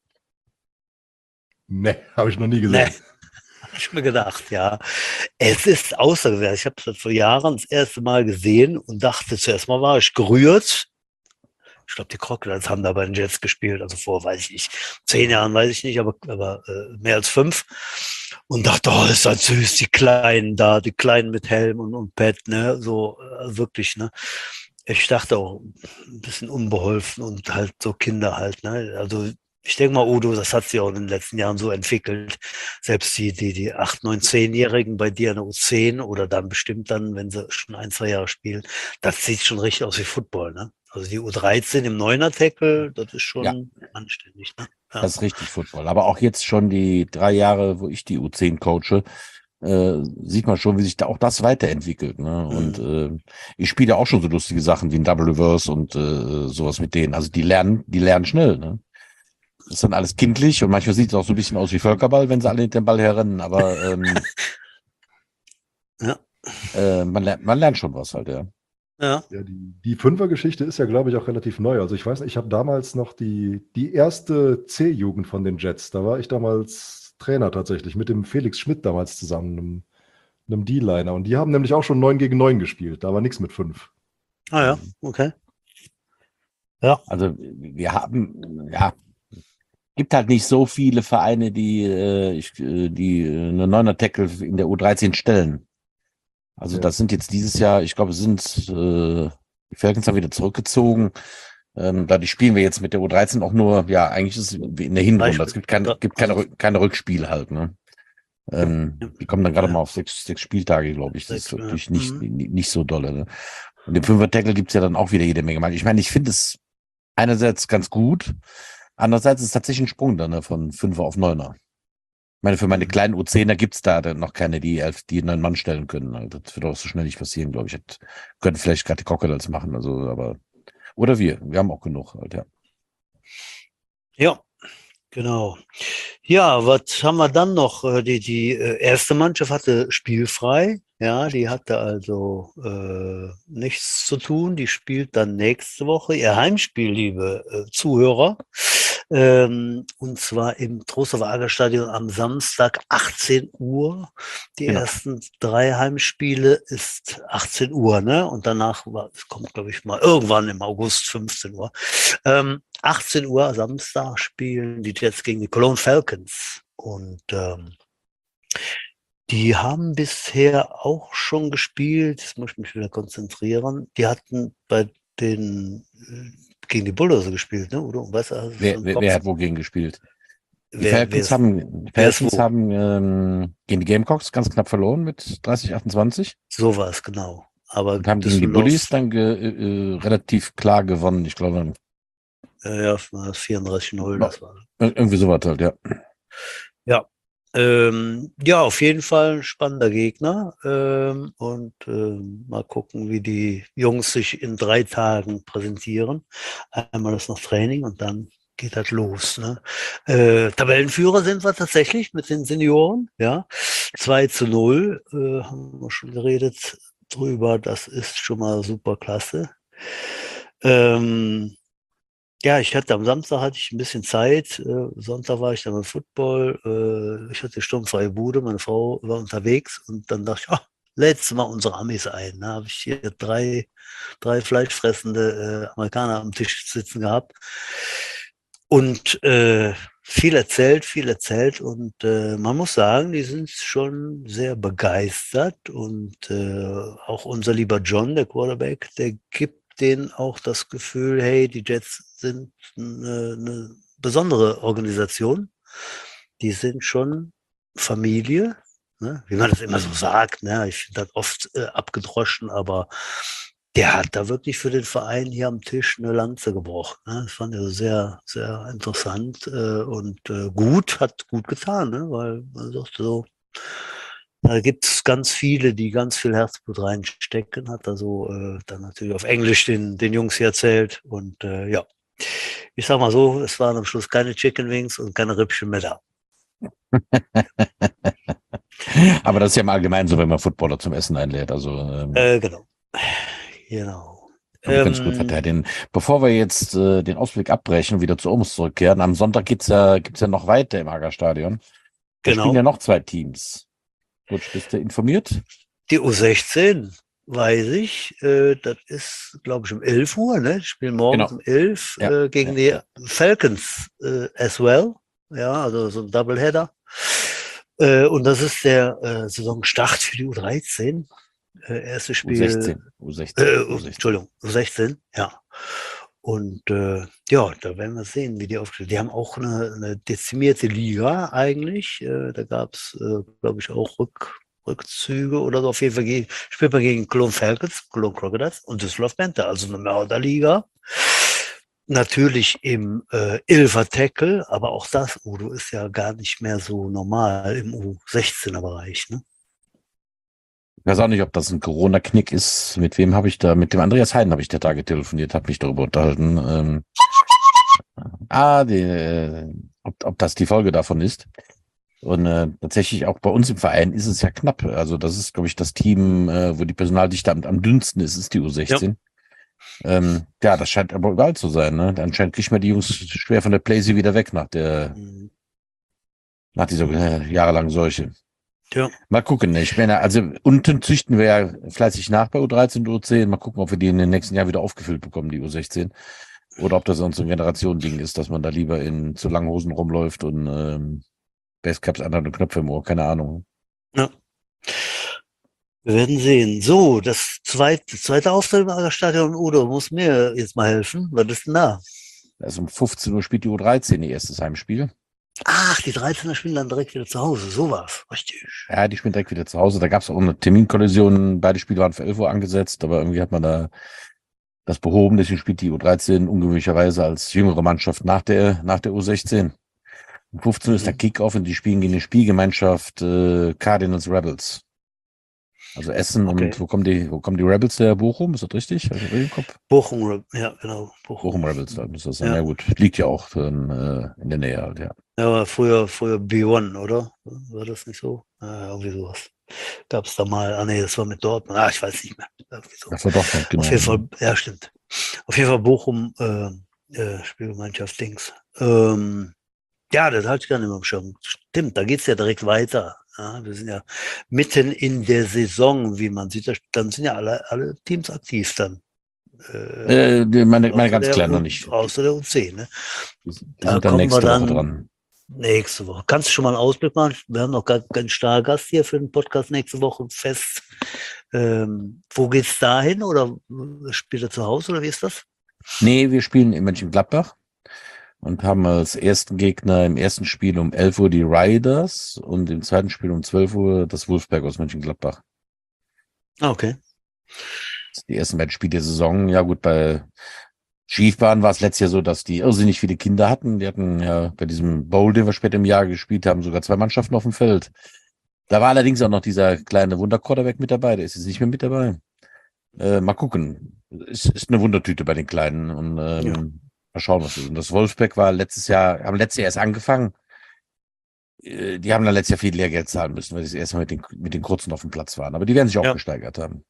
Nee, habe ich noch nie gesehen. Nee. Hab ich mir gedacht, ja. Es ist außergewöhnlich. Ich habe es vor Jahren das erste Mal gesehen und dachte, zuerst mal war ich gerührt. Ich glaube, die Crocodiles haben da bei den Jets gespielt, also vor, weiß ich nicht, zehn Jahren, weiß ich nicht, aber, aber äh, mehr als fünf. Und dachte, oh, ist das süß, die Kleinen da, die Kleinen mit Helm und, und Pet, ne, so äh, wirklich, ne. Ich dachte auch ein bisschen unbeholfen und halt so Kinder halt, ne. Also ich denke mal, Udo, das hat sich auch in den letzten Jahren so entwickelt. Selbst die, die, die acht, neun, zehnjährigen bei dir in der U zehn oder dann bestimmt dann, wenn sie schon ein, zwei Jahre spielen, das sieht schon richtig aus wie Football, ne? Also die U dreizehn im Neuner-Tackle, das ist schon Ja. anständig, ne? Ja. Das ist richtig Football. Aber auch jetzt schon die drei Jahre, wo ich die U zehn coache, äh, sieht man schon, wie sich da auch das weiterentwickelt. Ne? Und äh, ich spiele auch schon so lustige Sachen wie ein Double Reverse und äh, sowas mit denen. Also die lernen, die lernen schnell. Ne? Das ist dann alles kindlich und manchmal sieht es auch so ein bisschen aus wie Völkerball, wenn sie alle hinter dem Ball herrennen. Aber ähm, Ja. äh, man, lernt, man lernt schon was halt, ja. Ja. Ja, die, die Fünfer-Geschichte ist ja, glaube ich, auch relativ neu. Also ich weiß nicht, ich habe damals noch die, die erste C-Jugend von den Jets. Da war ich damals Trainer tatsächlich mit dem Felix Schmidt damals zusammen, einem, einem D-Liner. Und die haben nämlich auch schon neun gegen neun gespielt. Da war nichts mit fünf. Ah ja, okay. Also wir haben, ja, gibt halt nicht so viele Vereine, die, äh, ich, äh, die äh, eine Neuner-Tackle in der U dreizehn stellen. Also Ja. das sind jetzt dieses Jahr, ich glaube, es sind äh, die Falcons haben wieder zurückgezogen. Ähm, da die spielen wir jetzt mit der U dreizehn auch nur, ja, eigentlich ist es wie in der Hinrunde. Es gibt, kein, gibt keine, Rück- keine Rückspiele halt, ne? Ähm, die kommen dann gerade Ja. mal auf sechs, sechs Spieltage, glaube ich. Das ist Sechs, ja. wirklich nicht, Mhm. nicht, nicht so dolle. Ne? Und im Fünfer-Tackle gibt's ja dann auch wieder jede Menge Mal. Ich meine, ich finde es einerseits ganz gut, andererseits ist es tatsächlich ein Sprung dann, ne, von Fünfer auf Neuner. Ich meine, für meine Mhm. kleinen U zehner gibt's da dann noch keine, die elf, die neun Mann stellen können. Also das wird auch so schnell nicht passieren, glaube ich. Das können vielleicht gerade die Crocodiles machen, also, aber Oder wir. Wir haben auch genug halt, ja. Ja, genau. Ja, was haben wir dann noch? Äh, Die, die äh, erste Mannschaft hatte spielfrei. Ja, die hatte also äh, nichts zu tun. Die spielt dann nächste Woche ihr Heimspiel, liebe äh, Zuhörer. Ähm, und zwar im Trostorfer Adlerstadion am Samstag achtzehn Uhr. Die Genau. ersten drei Heimspiele ist achtzehn Uhr, ne? Und danach war, es kommt, glaube ich, mal irgendwann im August fünfzehn Uhr. Ähm, achtzehn Uhr Samstag spielen die Jets gegen die Cologne Falcons. Und ähm, die haben bisher auch schon gespielt. Jetzt muss ich mich wieder konzentrieren. Die hatten bei den äh, gegen die Bulldozer gespielt, ne? Oder? Weißt du, hast du Wer, im wer, Kopf, wer hat wogegen gespielt? Die wer, wer Falcons ist, haben, die wer ist Falcons wo? haben ähm, gegen die Gamecocks ganz knapp verloren mit dreißig achtundzwanzig So war es, genau. Aber und haben gegen die Düsseldorf, Bullies dann ge, äh, äh, relativ klar gewonnen. Ich glaube, äh, ja, vierunddreißig null, no, das war. irgendwie sowas halt, ja. Ja. Ähm, ja, auf jeden Fall ein spannender Gegner. Ähm, und ähm, mal gucken, wie die Jungs sich in drei Tagen präsentieren. Einmal ist noch Training und dann geht das los. Ne? Äh, Tabellenführer sind wir tatsächlich mit den Senioren. Ja, zwei zu null äh, haben wir schon geredet drüber. Das ist schon mal super klasse. Ähm, ja, ich hatte am Samstag hatte ich ein bisschen Zeit. Äh, Sonntag war ich dann beim Football. Äh, ich hatte sturmfreie Bude. Meine Frau war unterwegs und dann dachte ich, ach, lädst du mal unsere Amis ein. Da habe ich hier drei, drei fleischfressende äh, Amerikaner am Tisch sitzen gehabt und äh, viel erzählt, viel erzählt. Und äh, man muss sagen, die sind schon sehr begeistert. Und äh, auch unser lieber John, der Quarterback, der gibt denen auch das Gefühl, hey, die Jets sind eine, eine besondere Organisation. Die sind schon Familie, ne? Wie man das immer so sagt. Ne? Ich finde das oft äh, abgedroschen, aber der hat da wirklich für den Verein hier am Tisch eine Lanze gebrochen. Ne? Das fand ich sehr, sehr interessant äh, und äh, gut, hat gut getan, ne? Weil man sagt so, da gibt es ganz viele, die ganz viel Herzblut reinstecken, hat er so äh, dann natürlich auf Englisch den, den Jungs hier erzählt. Und äh, ja, ich sag mal so, es waren am Schluss keine Chicken Wings und keine Rippchen mehr da. Aber das ist ja im Allgemeinen so, wenn man Footballer zum Essen einlädt. Also ähm, Äh, genau. Genau. wir können es gut Ähm, verteidigen. Bevor wir jetzt äh, den Ausblick abbrechen und wieder zu uns zurückkehren, am Sonntag geht's ja, gibt's ja noch weiter im Agerstadion. Da spielen genau. ja noch zwei Teams. Gut, bist du informiert? Die U sechzehn, weiß ich, äh, das ist, glaube ich, um elf Uhr, ne? Die spielen morgens Genau. um elf Ja, äh, gegen ja, die Falcons äh, as well. Ja, also so ein Doubleheader. Äh, und das ist der äh, Saisonstart für die U dreizehn. Äh, erstes U Spiel, sechzehn. U sechzehn. äh, U sechzehn. Entschuldigung, U sechzehn, ja. Und äh, ja, da werden wir sehen, wie die aufgestellt. Die haben auch eine, eine dezimierte Liga eigentlich. Äh, da gab es, äh, glaube ich, auch Rück, Rückzüge oder so. Auf jeden Fall ge- spielt man gegen Cologne Falcons, Cologne Crocodiles und Düsseldorf Panther, also eine Mörderliga. Natürlich im äh, Ilver-Tackle, aber auch das, Udo, ist ja gar nicht mehr so normal im U sechzehner-Bereich. Ne? Ich weiß auch nicht, ob das ein Corona-Knick ist. Mit wem habe ich da? Mit dem Andreas Heiden habe ich der Tage telefoniert, habe mich darüber unterhalten. Ähm, ah, die, äh, ob, ob das die Folge davon ist. Und äh, tatsächlich auch bei uns im Verein ist es ja knapp. Also das ist, glaube ich, das Team, äh, wo die Personaldichte am, am dünnsten ist, ist die U sechzehn. Ja. Ähm, ja, das scheint aber überall zu sein. Ne? Anscheinend kriegt man die Jungs schwer von der Playsee wieder weg nach der, Mhm. nach dieser äh, jahrelangen Seuche. Ja. Mal gucken. Ich meine, also unten züchten wir ja fleißig nach bei U dreizehn und U zehn. Mal gucken, ob wir die in den nächsten Jahren wieder aufgefüllt bekommen, die U sechzehn. Oder ob das sonst so ein Generationending ist, dass man da lieber in zu langen Hosen rumläuft und ähm, Basecaps anhat und Knöpfe im Ohr. Keine Ahnung. Ja. Wir werden sehen. So, das zweite, zweite Auftritt im Agerstadion. Udo, muss mir jetzt mal helfen. Was ist denn da? Also um fünfzehn Uhr spielt die U dreizehn ihr erstes Heimspiel. Ach, die dreizehner spielen dann direkt wieder zu Hause. So war's. Richtig. Ja, die spielen direkt wieder zu Hause. Da gab es auch eine Terminkollision. Beide Spiele waren für elf Uhr angesetzt, aber irgendwie hat man da das behoben. Deswegen spielt die U dreizehn ungewöhnlicherweise als jüngere Mannschaft nach der, nach der U sechzehn. Um fünfzehn Uhr ist der Kickoff und die spielen gegen die Spielgemeinschaft äh, Cardinals Rebels. Also Essen Okay. und wo kommen die, wo kommen die Rebels der Bochum? Ist das richtig? Habe ich das richtig im Kopf? Bochum, ja, genau. Bochum Rebels, dann muss das sein. Ja. Ja gut, liegt ja auch dann, äh, in der Nähe halt, ja. Ja, aber früher, früher B eins, oder? War das nicht so? Ja, irgendwie sowas. Gab es da mal, ah nee, das war mit Dortmund, ah, ich weiß nicht mehr. Irgendwie so. Das war Dortmund, genau. Auf jeden Fall, ja, stimmt. Auf jeden Fall Bochum, äh, äh, Spielgemeinschaft Dings. Ähm, ja, das hatte ich gar nicht mehr am Schirm. Stimmt, da geht's ja direkt weiter. Ja, wir sind ja mitten in der Saison, wie man sieht. Da- Dann sind ja alle, alle Teams aktiv dann. Äh, Äh, die- meine, meine außer ganz der kleinen noch U- nicht. Außer der U zehn, ne? Die, die Da sind dann kommen wir nächste Woche dann dran. nächste Woche. Kannst du schon mal einen Ausblick machen? Wir haben noch gar keinen Stargast hier für den Podcast nächste Woche fest. Ähm, wo geht's dahin? Oder spielt er zu Hause oder wie ist das? Nee, wir spielen in Mönchengladbach und haben als ersten Gegner im ersten Spiel um elf Uhr die Riders und im zweiten Spiel um zwölf Uhr das Wolfsberg aus Mönchengladbach. Ah, okay. Das ist die ersten beiden Spiele der Saison. Ja gut, bei Schiefbahn war es letztes Jahr so, dass die irrsinnig viele Kinder hatten. Die hatten ja bei diesem Bowl, den wir später im Jahr gespielt haben, sogar zwei Mannschaften auf dem Feld. Da war allerdings auch noch dieser kleine Wunder-Quarterback mit dabei. Der ist jetzt nicht mehr mit dabei. Äh, mal gucken. Ist, ist eine Wundertüte bei den Kleinen. Und ähm, Ja. mal schauen, was ist. Und das Wolfsberg war letztes Jahr, haben letztes Jahr erst angefangen. Äh, Die haben dann letztes Jahr viel Lehrgeld zahlen müssen, weil sie das erste Mal mit den, mit den Kurzen auf dem Platz waren. Aber die werden sich auch Ja. gesteigert haben.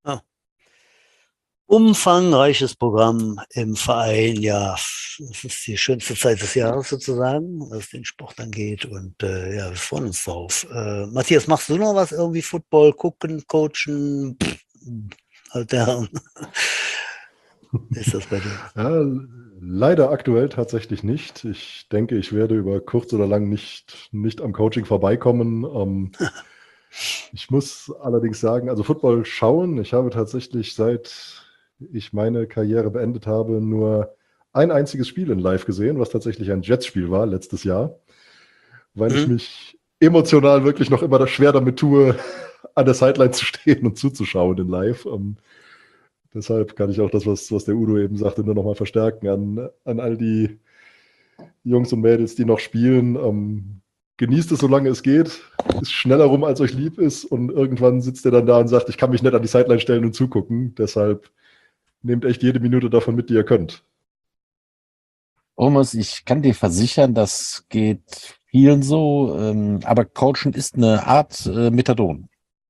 Umfangreiches Programm im Verein, ja, es ist die schönste Zeit des Jahres sozusagen, was den Sport angeht und äh, ja, wir freuen uns drauf. Äh, Matthias, machst du noch was irgendwie? Football, gucken, coachen? Pff, Alter, wie ist das bei dir? Ja, leider aktuell tatsächlich nicht. Ich denke, ich werde über kurz oder lang nicht, nicht am Coaching vorbeikommen. Ähm, ich muss allerdings sagen, also Football schauen, ich habe tatsächlich seit ich meine Karriere beendet habe, nur ein einziges Spiel in Live gesehen, was tatsächlich ein Jets-Spiel war letztes Jahr, weil Mhm. ich mich emotional wirklich noch immer schwer damit tue, an der Sideline zu stehen und zuzuschauen in Live. Ähm, deshalb kann ich auch das, was, was der Udo eben sagte, nur nochmal verstärken an, an all die Jungs und Mädels, die noch spielen. Ähm, genießt es, solange es geht. Ist schneller rum, als euch lieb ist. Und irgendwann sitzt ihr dann da und sagt, ich kann mich nicht an die Sideline stellen und zugucken. Deshalb nehmt echt jede Minute davon mit, die ihr könnt. Thomas, ich kann dir versichern, das geht vielen so, ähm, aber Coachen ist eine Art äh, Methadon.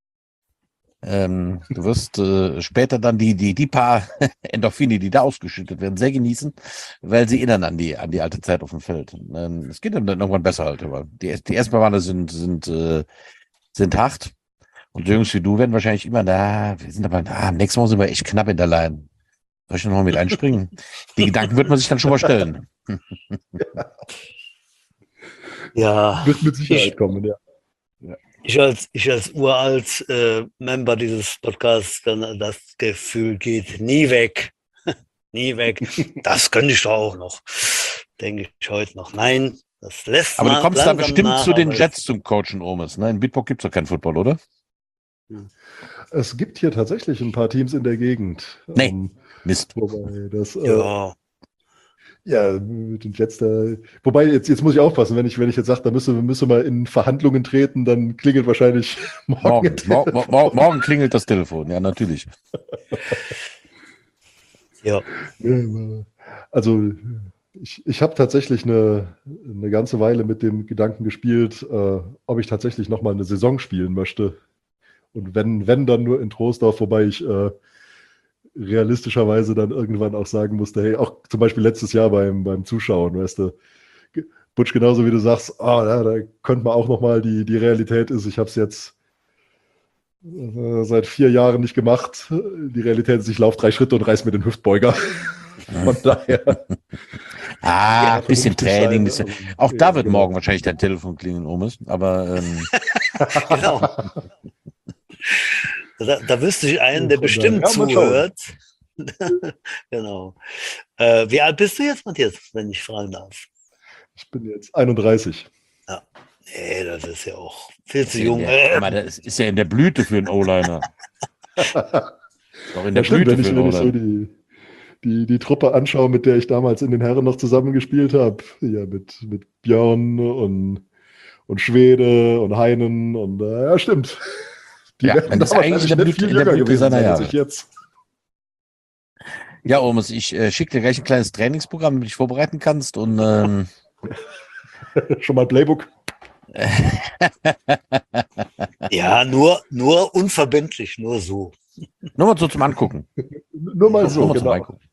Ähm, du wirst äh, später dann die, die, die paar Endorphine, die da ausgeschüttet werden, sehr genießen, weil sie erinnern an die, an die alte Zeit auf dem Feld. Ähm, es geht dann irgendwann besser halt, aber die, die ersten Male sind, sind, äh, sind hart. Und so Jungs wie du werden wahrscheinlich immer da, wir sind aber, ah, am nächsten Mal sind wir echt knapp in der Line. Soll ich noch mal mit einspringen? Die Gedanken wird man sich dann schon mal stellen. Ja, Wird mit Sicherheit ich, kommen, ja. ich als, ich als uralt äh, Member dieses Podcasts, kann, das Gefühl geht nie weg. Nie weg. Das könnte ich doch auch noch. Denke ich heute noch. Nein, das lässt Aber du mal kommst da langsam bestimmt nach, zu den aber Jets zum Coachen, Omes. Ne? In Bitburg gibt es doch keinen Football, oder? Es gibt hier tatsächlich ein paar Teams in der Gegend. Nee. Ähm, Mist. wobei das, äh, ja, ja, mit den Jets da. Wobei, jetzt, jetzt muss ich aufpassen, wenn ich, wenn ich jetzt sage, da müssen wir müssen mal in Verhandlungen treten, dann klingelt wahrscheinlich morgen. Morgen, mor mor mor morgen klingelt das Telefon, ja, natürlich. ja. Also, ich, ich habe tatsächlich eine, eine ganze Weile mit dem Gedanken gespielt, äh, ob ich tatsächlich nochmal eine Saison spielen möchte. Und wenn, wenn dann nur in Troisdorf, wobei ich äh, realistischerweise dann irgendwann auch sagen musste, hey, auch zum Beispiel letztes Jahr beim, beim Zuschauen, weißt du, Butch, genauso wie du sagst, oh, ja, da könnte man auch nochmal, die, die Realität ist, ich habe es jetzt äh, seit vier Jahren nicht gemacht. Die Realität ist, ich laufe drei Schritte und reiß mir den Hüftbeuger. Von daher. Ah, Ja, bisschen vernünftig Training. sein, Bisschen. ähm, Auch ja, da wird genau. morgen wahrscheinlich dein Telefon klingeln, Omes. Aber ähm, Genau. Da, da wüsste ich einen, der Von bestimmt daher, ja, mal zuhört. Genau. Äh, wie alt bist du jetzt, Matthias, wenn ich fragen darf? Ich bin jetzt einunddreißig. Nee, das ist ja auch viel ist zu ja in jung. der, Äh, aber das ist ja in der Blüte für einen O-Liner. Doch in der Ja, stimmt, Blüte wenn für ich, einen wenn ich so O-Liner. die, die, die Truppe anschaue, mit der ich damals in den Herren noch zusammengespielt habe. Ja, mit, mit Björn und, und Schwede und Heinen und äh, ja, stimmt. Die Ja, werden dann da ist er eigentlich wahrscheinlich in der nicht Blüte- viel in der jünger Blüte gewesen seiner sein als Jahre. ich jetzt. Ja, Omus, ich äh, schicke dir gleich ein kleines Trainingsprogramm, damit du dich vorbereiten kannst. Und ähm, Schon mal Playbook. Ja, nur, nur unverbindlich, nur so. nur mal so zum Angucken. Nur mal Nur so, mal zum genau. Reingucken.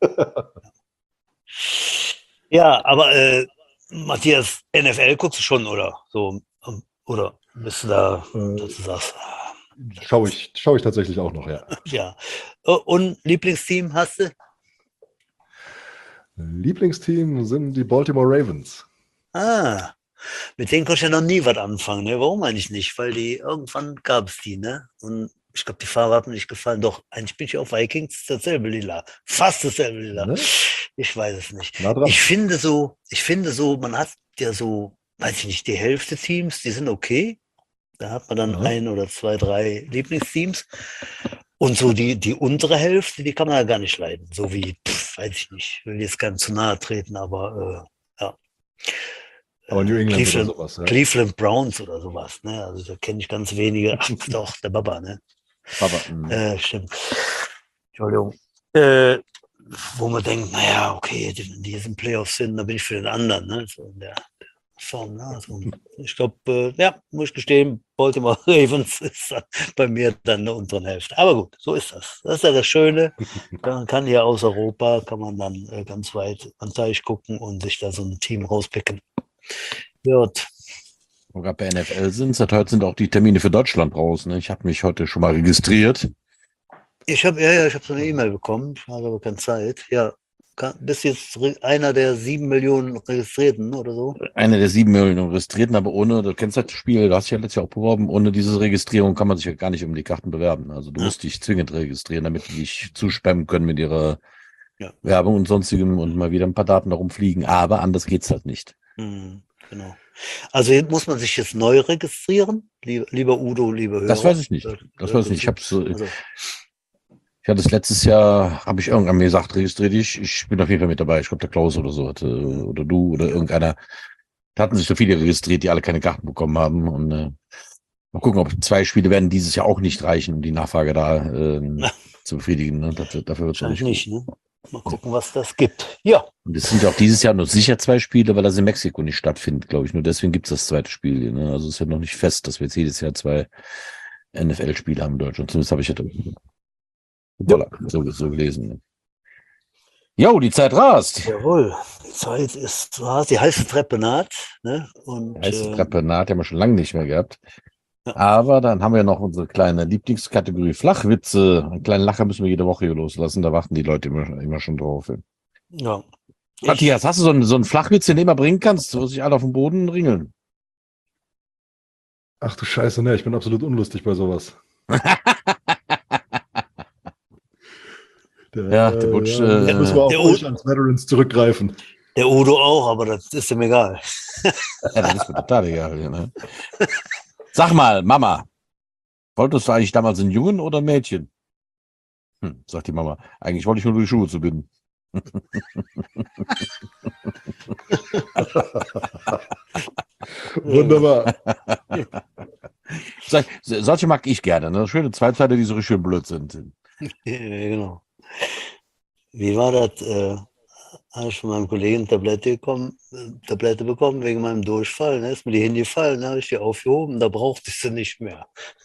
Ja, aber äh, Matthias, N F L guckst du schon, oder? So, ähm, oder bist du da, Äh, dass du sagst, ah, Schaue ich, schau ich tatsächlich auch noch, ja. ja. Äh, Und Lieblingsteam hast du? Lieblingsteam sind die Baltimore Ravens. Ah, mit denen konnte ich ja noch nie was anfangen, ne? Warum eigentlich nicht? Weil die, irgendwann gab es die, ne? Und ich glaube, die Farbe hat mir nicht gefallen. Doch, eigentlich bin ich auf Vikings dasselbe Lila. Fast dasselbe Lila. Ne? Ich weiß es nicht. Nah dran. Ich finde so, ich finde so, man hat ja so, weiß ich nicht, die Hälfte Teams, die sind okay. Da hat man dann Ja. ein oder zwei, drei Lieblingsteams. Und so die, die untere Hälfte, die kann man ja gar nicht leiden. So wie, pff, weiß ich nicht, will jetzt keinem zu nahe treten, aber äh, ja. Aber New England Cleveland, oder sowas. Ja. Cleveland Browns oder sowas, ne? Also da kenne ich ganz wenige. Ach, doch, der Baba, ne? Aber, mh. Äh, stimmt. Entschuldigung. Äh, wo man denkt, naja, okay, die, wenn die jetzt im Playoffs sind, dann bin ich für den anderen, ne? So in der Form, ne? Also, ich glaube, äh, ja, muss ich gestehen, Baltimore Ravens ist dann bei mir dann in der unteren Hälfte. Aber gut, so ist das. Das ist ja das Schöne. Man kann hier aus Europa, kann man dann äh, ganz weit an den Teich gucken und sich da so ein Team rauspicken. Gut. Wo wir gerade bei N F L sind, seit heute sind auch die Termine für Deutschland raus. Ne? Ich habe mich heute schon mal registriert. Ich habe ja, ja, ich habe so eine E-Mail bekommen, ich hatte aber keine Zeit. Ja, kann, bist jetzt re- einer der sieben Millionen Registrierten oder so? Eine der sieben Millionen Registrierten, aber ohne, du kennst das Spiel, du hast dich ja letztes Jahr auch beworben, ohne diese Registrierung kann man sich ja gar nicht um die Karten bewerben. Also du Ja. musst dich zwingend registrieren, damit die dich zuspammen können mit ihrer Ja. Werbung und sonstigem und mal wieder ein paar Daten darum fliegen. Aber anders geht's halt nicht. Hm, genau. Also jetzt muss man sich jetzt neu registrieren, lieber, lieber Udo, liebe Hörer. Das weiß ich nicht. Äh, Das äh, weiß ich nicht. Ich dazu. hab's, äh, Also, ich hatte es letztes Jahr, habe ich irgendwann mir gesagt, registriere dich. Ich bin auf jeden Fall mit dabei. Ich glaube, der Klaus oder so hatte, oder du oder irgendeiner. Da hatten sich so viele registriert, die alle keine Karten bekommen haben. Und äh, mal gucken, ob zwei Spiele werden dieses Jahr auch nicht reichen, um die Nachfrage da äh, zu befriedigen. Ne? Dafür, dafür wird es noch scheint nicht. nicht, ne? Mal gucken, was das gibt. Ja, Und es sind ja auch dieses Jahr nur sicher zwei Spiele, weil das in Mexiko nicht stattfindet, glaube ich. Nur deswegen gibt es das zweite Spiel. hier, Ne? Also es ist ja noch nicht fest, dass wir jetzt jedes Jahr zwei N F L-Spiele haben in Deutschland. Zumindest habe ich ja voilà, so, so gelesen. Ne? Jo, die Zeit rast. jawohl. Die Zeit ist so hart, die heiße Treppe naht. Ne? Und, Heiße äh, Treppe naht, haben wir schon lange nicht mehr gehabt. Ja. Aber dann haben wir noch unsere kleine Lieblingskategorie Flachwitze. Einen kleinen Lacher müssen wir jede Woche hier loslassen. Da warten die Leute immer, immer schon drauf. ja. Ich, Matthias, hast du so einen, so einen Flachwitz, den du immer bringen kannst, wo sich alle auf dem Boden ringeln? Ach du Scheiße, ne, ich bin absolut unlustig bei sowas. Der, Ja, der Butch, ja, äh, müssen wir auf der euch U- als Veterans zurückgreifen. der Udo auch, aber das ist ihm egal. Ja, das ist mir total egal. Ja, ne? Sag mal, Mama, wolltest du eigentlich damals einen Jungen oder ein Mädchen? Hm, sagt die Mama, eigentlich wollte ich nur die Schuhe zu binden. Wunderbar. Sag, solche mag ich gerne, ne? Schöne Zweiteile, die so richtig schön blöd sind. Ja, genau. Wie war das? Äh, habe ich von meinem Kollegen Tablette, gekommen, äh, Tablette bekommen wegen meinem Durchfall. Ne? Ist mir die hingefallen, habe ich die aufgehoben, da brauchte ich sie nicht mehr.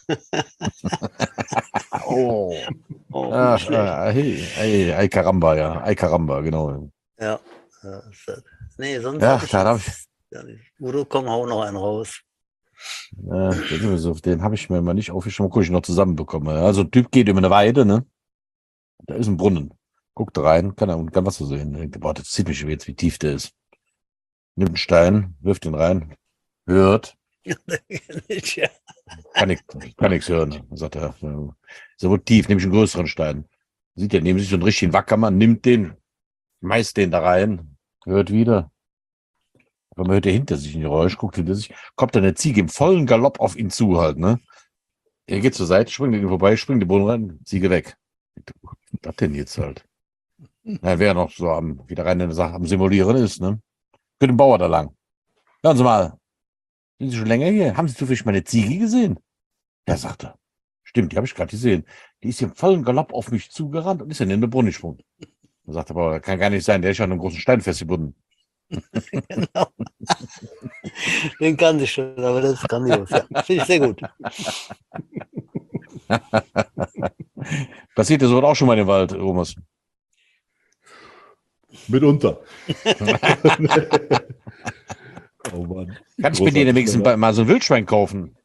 Oh, Oh, ah, nicht schlecht. ah, hey, hey, ay caramba, ja, ay caramba, genau. Ja. Ja, ist das- nee, sonst Ja, hab ich da hab jetzt gar nicht. Udo, komm, hau noch einen raus. Ja, den sind wir so- den habe ich mir mal nicht aufgeschrieben, guck ich noch zusammenbekommen. Also ein Typ geht über eine Weide, ne? Da ist ein Brunnen. Guckt rein, kann er und kann Wasser sehen. Denkt, boah, das zieht mich jetzt, wie tief der ist. Nimmt einen Stein, wirft ihn rein, hört, ja. kann ich, kann nichts hören. Dann sagt er, ja, so wohl tief, nehme ich einen größeren Stein. Sieht er neben sich so einen richtigen Wackermann, nimmt den, schmeißt den da rein, hört wieder. Aber man hört er hinter sich ein Geräusch, guckt hinter sich, kommt dann eine Ziege im vollen Galopp auf ihn zu halt, ne? Er geht zur Seite, springt an ihm vorbei, springt den Boden rein, Ziege weg. Was ist das denn jetzt halt? Na, wer noch so am, wieder rein in der Sache am Simulieren ist, ne? Für den Bauer da lang. Hören Sie mal, sind Sie schon länger hier? Haben Sie zufällig meine Ziege gesehen? Ja, sagt er. Stimmt, die habe ich gerade gesehen. Die ist im vollen Galopp auf mich zugerannt und ist dann in den Brunnen gesprungen. Er sagt aber, kann gar nicht sein, der ist ja an einem großen Stein festgebunden. Genau. Den kann ich schon, aber das ist grandios. Ja, finde ich sehr gut. Passiert dir so auch schon mal in den Wald, Thomas? Mitunter. Oh Mann. Kann ich mir dir demnächst mal so ein Wildschwein kaufen?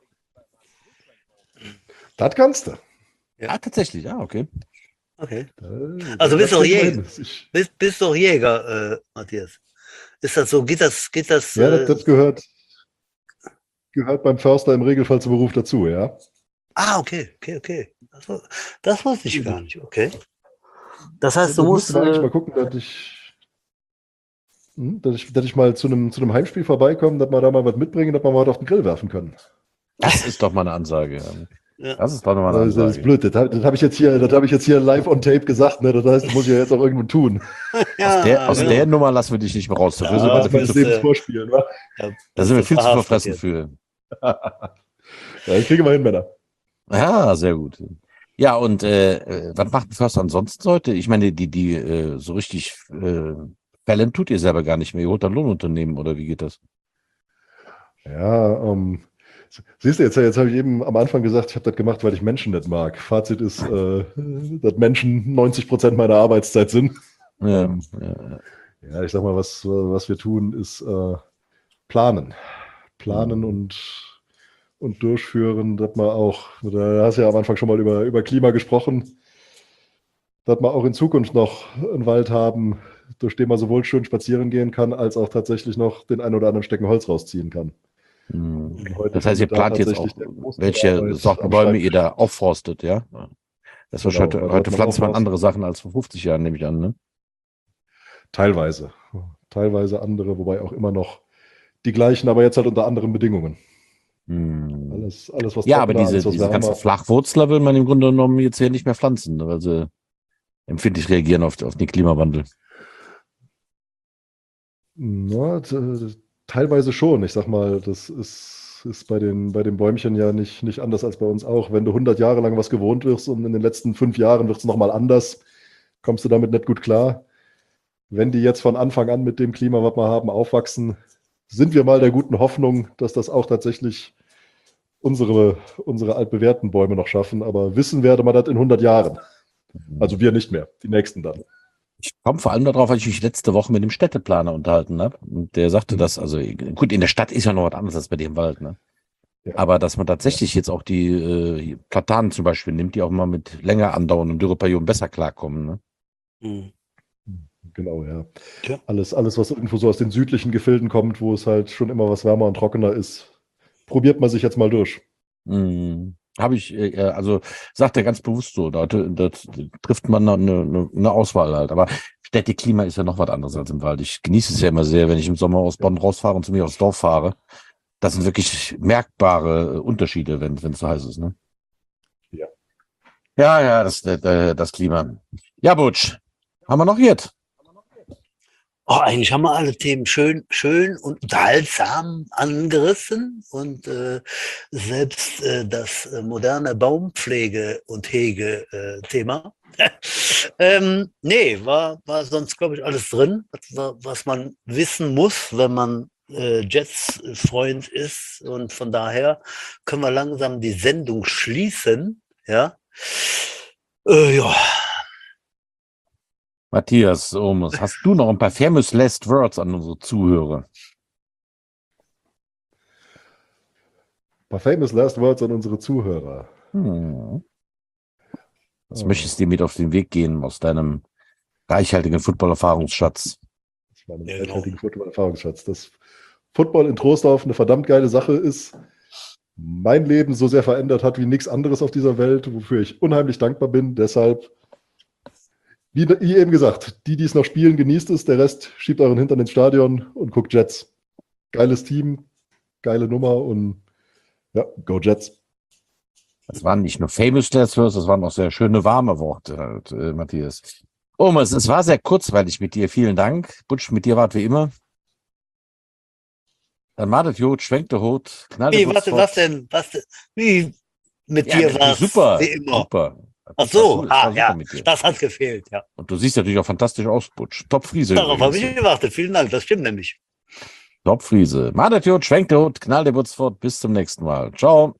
Das kannst du. Ja, tatsächlich. Ah, okay. Okay. Äh, Also das bist doch kriegen wir Jäger. hin. Ich- Bist, bist doch Jäger, äh, Matthias. Ist das so? Geht das, geht das? Ja, das, Äh, das gehört, gehört beim Förster im Regelfall zum Beruf dazu, ja. ah, okay, okay, okay. Das, wu- das wusste ich gar nicht. Okay. Das heißt, Da du musst. müsste man eigentlich Äh, mal gucken, dass ich, hm, dass ich, dass ich mal zu einem, zu einem Heimspiel vorbeikomme, dass wir da mal was mitbringen, dass wir mal was auf den Grill werfen können. Das ist doch mal eine Ansage. ja. Das ist doch mal eine Das ist, das ist Ansage. blöd. Das, hab- das habe ich jetzt hier, das habe ich jetzt hier live on tape gesagt. Ne? Das heißt, das muss ich ja jetzt auch irgendwo tun. ja, Aus der, aus genau. der Nummer lassen wir dich nicht mehr raus. Dafür Ja, sind wir Das du ist mein viel zu, bist, Lebens äh, Vorspielen, wa? Ja, da sind wir bist viel du zu verhaftet verfressen jetzt. für. Ja, das kriegen wir hin, Männer. Ja, sehr gut. Ja, und äh, äh, was macht ein Förster ansonsten heute? Ich meine, die, die äh, so richtig äh, Fällen tut ihr selber gar nicht mehr. Ihr holt ein Lohnunternehmen oder wie geht das? Ja, ähm, siehst du, jetzt, jetzt habe ich eben am Anfang gesagt, ich habe das gemacht, weil ich Menschen nicht mag. Fazit ist, äh, dass Menschen neunzig Prozent meiner Arbeitszeit sind. Ja, Ähm, ja, Ja, ich sag mal, was, was wir tun, ist äh, planen. Planen Mhm. und, und durchführen, dass man auch, da hast du ja am Anfang schon mal über, über Klima gesprochen, dass wir auch in Zukunft noch einen Wald haben, durch den man sowohl schön spazieren gehen kann, als auch tatsächlich noch den ein oder anderen Stecken Holz rausziehen kann. Mhm. Und heute Das heißt, ihr findet da plant jetzt auch, tatsächlich der Großteil welche der Arbeit Sorten am Bäume ihr Schreibtisch. da aufforstet, ja? Das ist Genau, heute, also heute was man pflanzt man aufforstet. andere Sachen als vor fünfzig Jahren, nehme ich an, ne? Teilweise. Teilweise andere, wobei auch immer noch die gleichen, aber jetzt halt unter anderen Bedingungen. Mhm. Alles, alles was Ja, aber trockener, diese, alles was diese ganzen wärmer. Flachwurzler will man im Grunde genommen jetzt hier nicht mehr pflanzen, ne, weil sie empfindlich reagieren auf, auf den Klimawandel. Na, t- teilweise schon. Ich sag mal, das ist, ist bei den, bei den Bäumchen ja nicht, nicht anders als bei uns auch. Wenn du hundert Jahre lang was gewohnt wirst und in den letzten fünf Jahren wird es nochmal anders, kommst du damit nicht gut klar. Wenn die jetzt von Anfang an mit dem Klima, was wir haben, aufwachsen, sind wir mal der guten Hoffnung, dass das auch tatsächlich unsere, unsere altbewährten Bäume noch schaffen. Aber wissen werde man das in hundert Jahren. Also wir nicht mehr, die nächsten dann. Ich komme vor allem darauf, weil ich mich letzte Woche mit dem Städteplaner unterhalten habe. Und der sagte, Mhm. dass, also gut, in der Stadt ist ja noch was anderes als bei dir im Wald, ne? Ja. Aber dass man tatsächlich jetzt auch die äh, Platanen zum Beispiel nimmt, die auch mal mit länger andauernden Dürreperioden besser klarkommen, ne? Hm. Genau, ja. Ja. Alles, alles, was irgendwo so aus den südlichen Gefilden kommt, wo es halt schon immer was wärmer und trockener ist, probiert man sich jetzt mal durch. Mhm. Habe ich, äh, also sagt er ganz bewusst so, da, da trifft man eine, eine, eine Auswahl halt. Aber Städteklima ist ja noch was anderes als im Wald. Ich genieße es ja immer sehr, wenn ich im Sommer aus Bonn rausfahre und zu mir aufs Dorf fahre. Das sind wirklich merkbare Unterschiede, wenn wenn es so heiß ist, ne? Ja. Ja, ja, das, das, das Klima. Ja, Butsch, haben wir noch jetzt? Oh, eigentlich haben wir alle Themen schön, schön und unterhaltsam angerissen und äh, selbst äh, das äh, moderne Baumpflege- und Hege-Thema. ähm, nee, war, war sonst, glaube ich, alles drin, was, was man wissen muss, wenn man äh, Jets-Freund ist. Und von daher können wir langsam die Sendung schließen. Ja, äh, ja. Matthias Omes, hast du noch ein paar famous last words an unsere Zuhörer? Ein paar famous last words an unsere Zuhörer. Hm. Was Oh, möchtest du dir mit auf den Weg gehen aus deinem reichhaltigen Football-Erfahrungsschatz? das war ein Ja, genau. reichhaltiger Football-Erfahrungsschatz. Dass Football in Troisdorf eine verdammt geile Sache ist, mein Leben so sehr verändert hat wie nichts anderes auf dieser Welt, wofür ich unheimlich dankbar bin. Deshalb, wie, wie eben gesagt, die, die es noch spielen, genießt es. Der Rest schiebt euren Hintern ins Stadion und guckt Jets. Geiles Team, geile Nummer und ja, go Jets. Das waren nicht nur famous last words, das waren auch sehr schöne, warme Worte, halt, äh, Matthias. Omes, es war sehr kurzweilig mit dir. Vielen Dank. Butsch, mit dir wart wie immer. Dann madet Jod, schwenkt der Hut, knallt Wie, der warte, Butz was fort. denn? Was denn? Wie? Mit Ja, dir war es super, wie immer. super. Ach so, Das war ah, super ja, mit dir. das hat gefehlt, ja. Und du siehst natürlich auch fantastisch aus, Butsch. Top-Friese. Darauf habe übrigens. ich gewartet. Vielen Dank, das stimmt nämlich. Top-Friese. Madet Jod, schwenkt der Hut, knallt der Butz fort. Bis zum nächsten Mal. Ciao.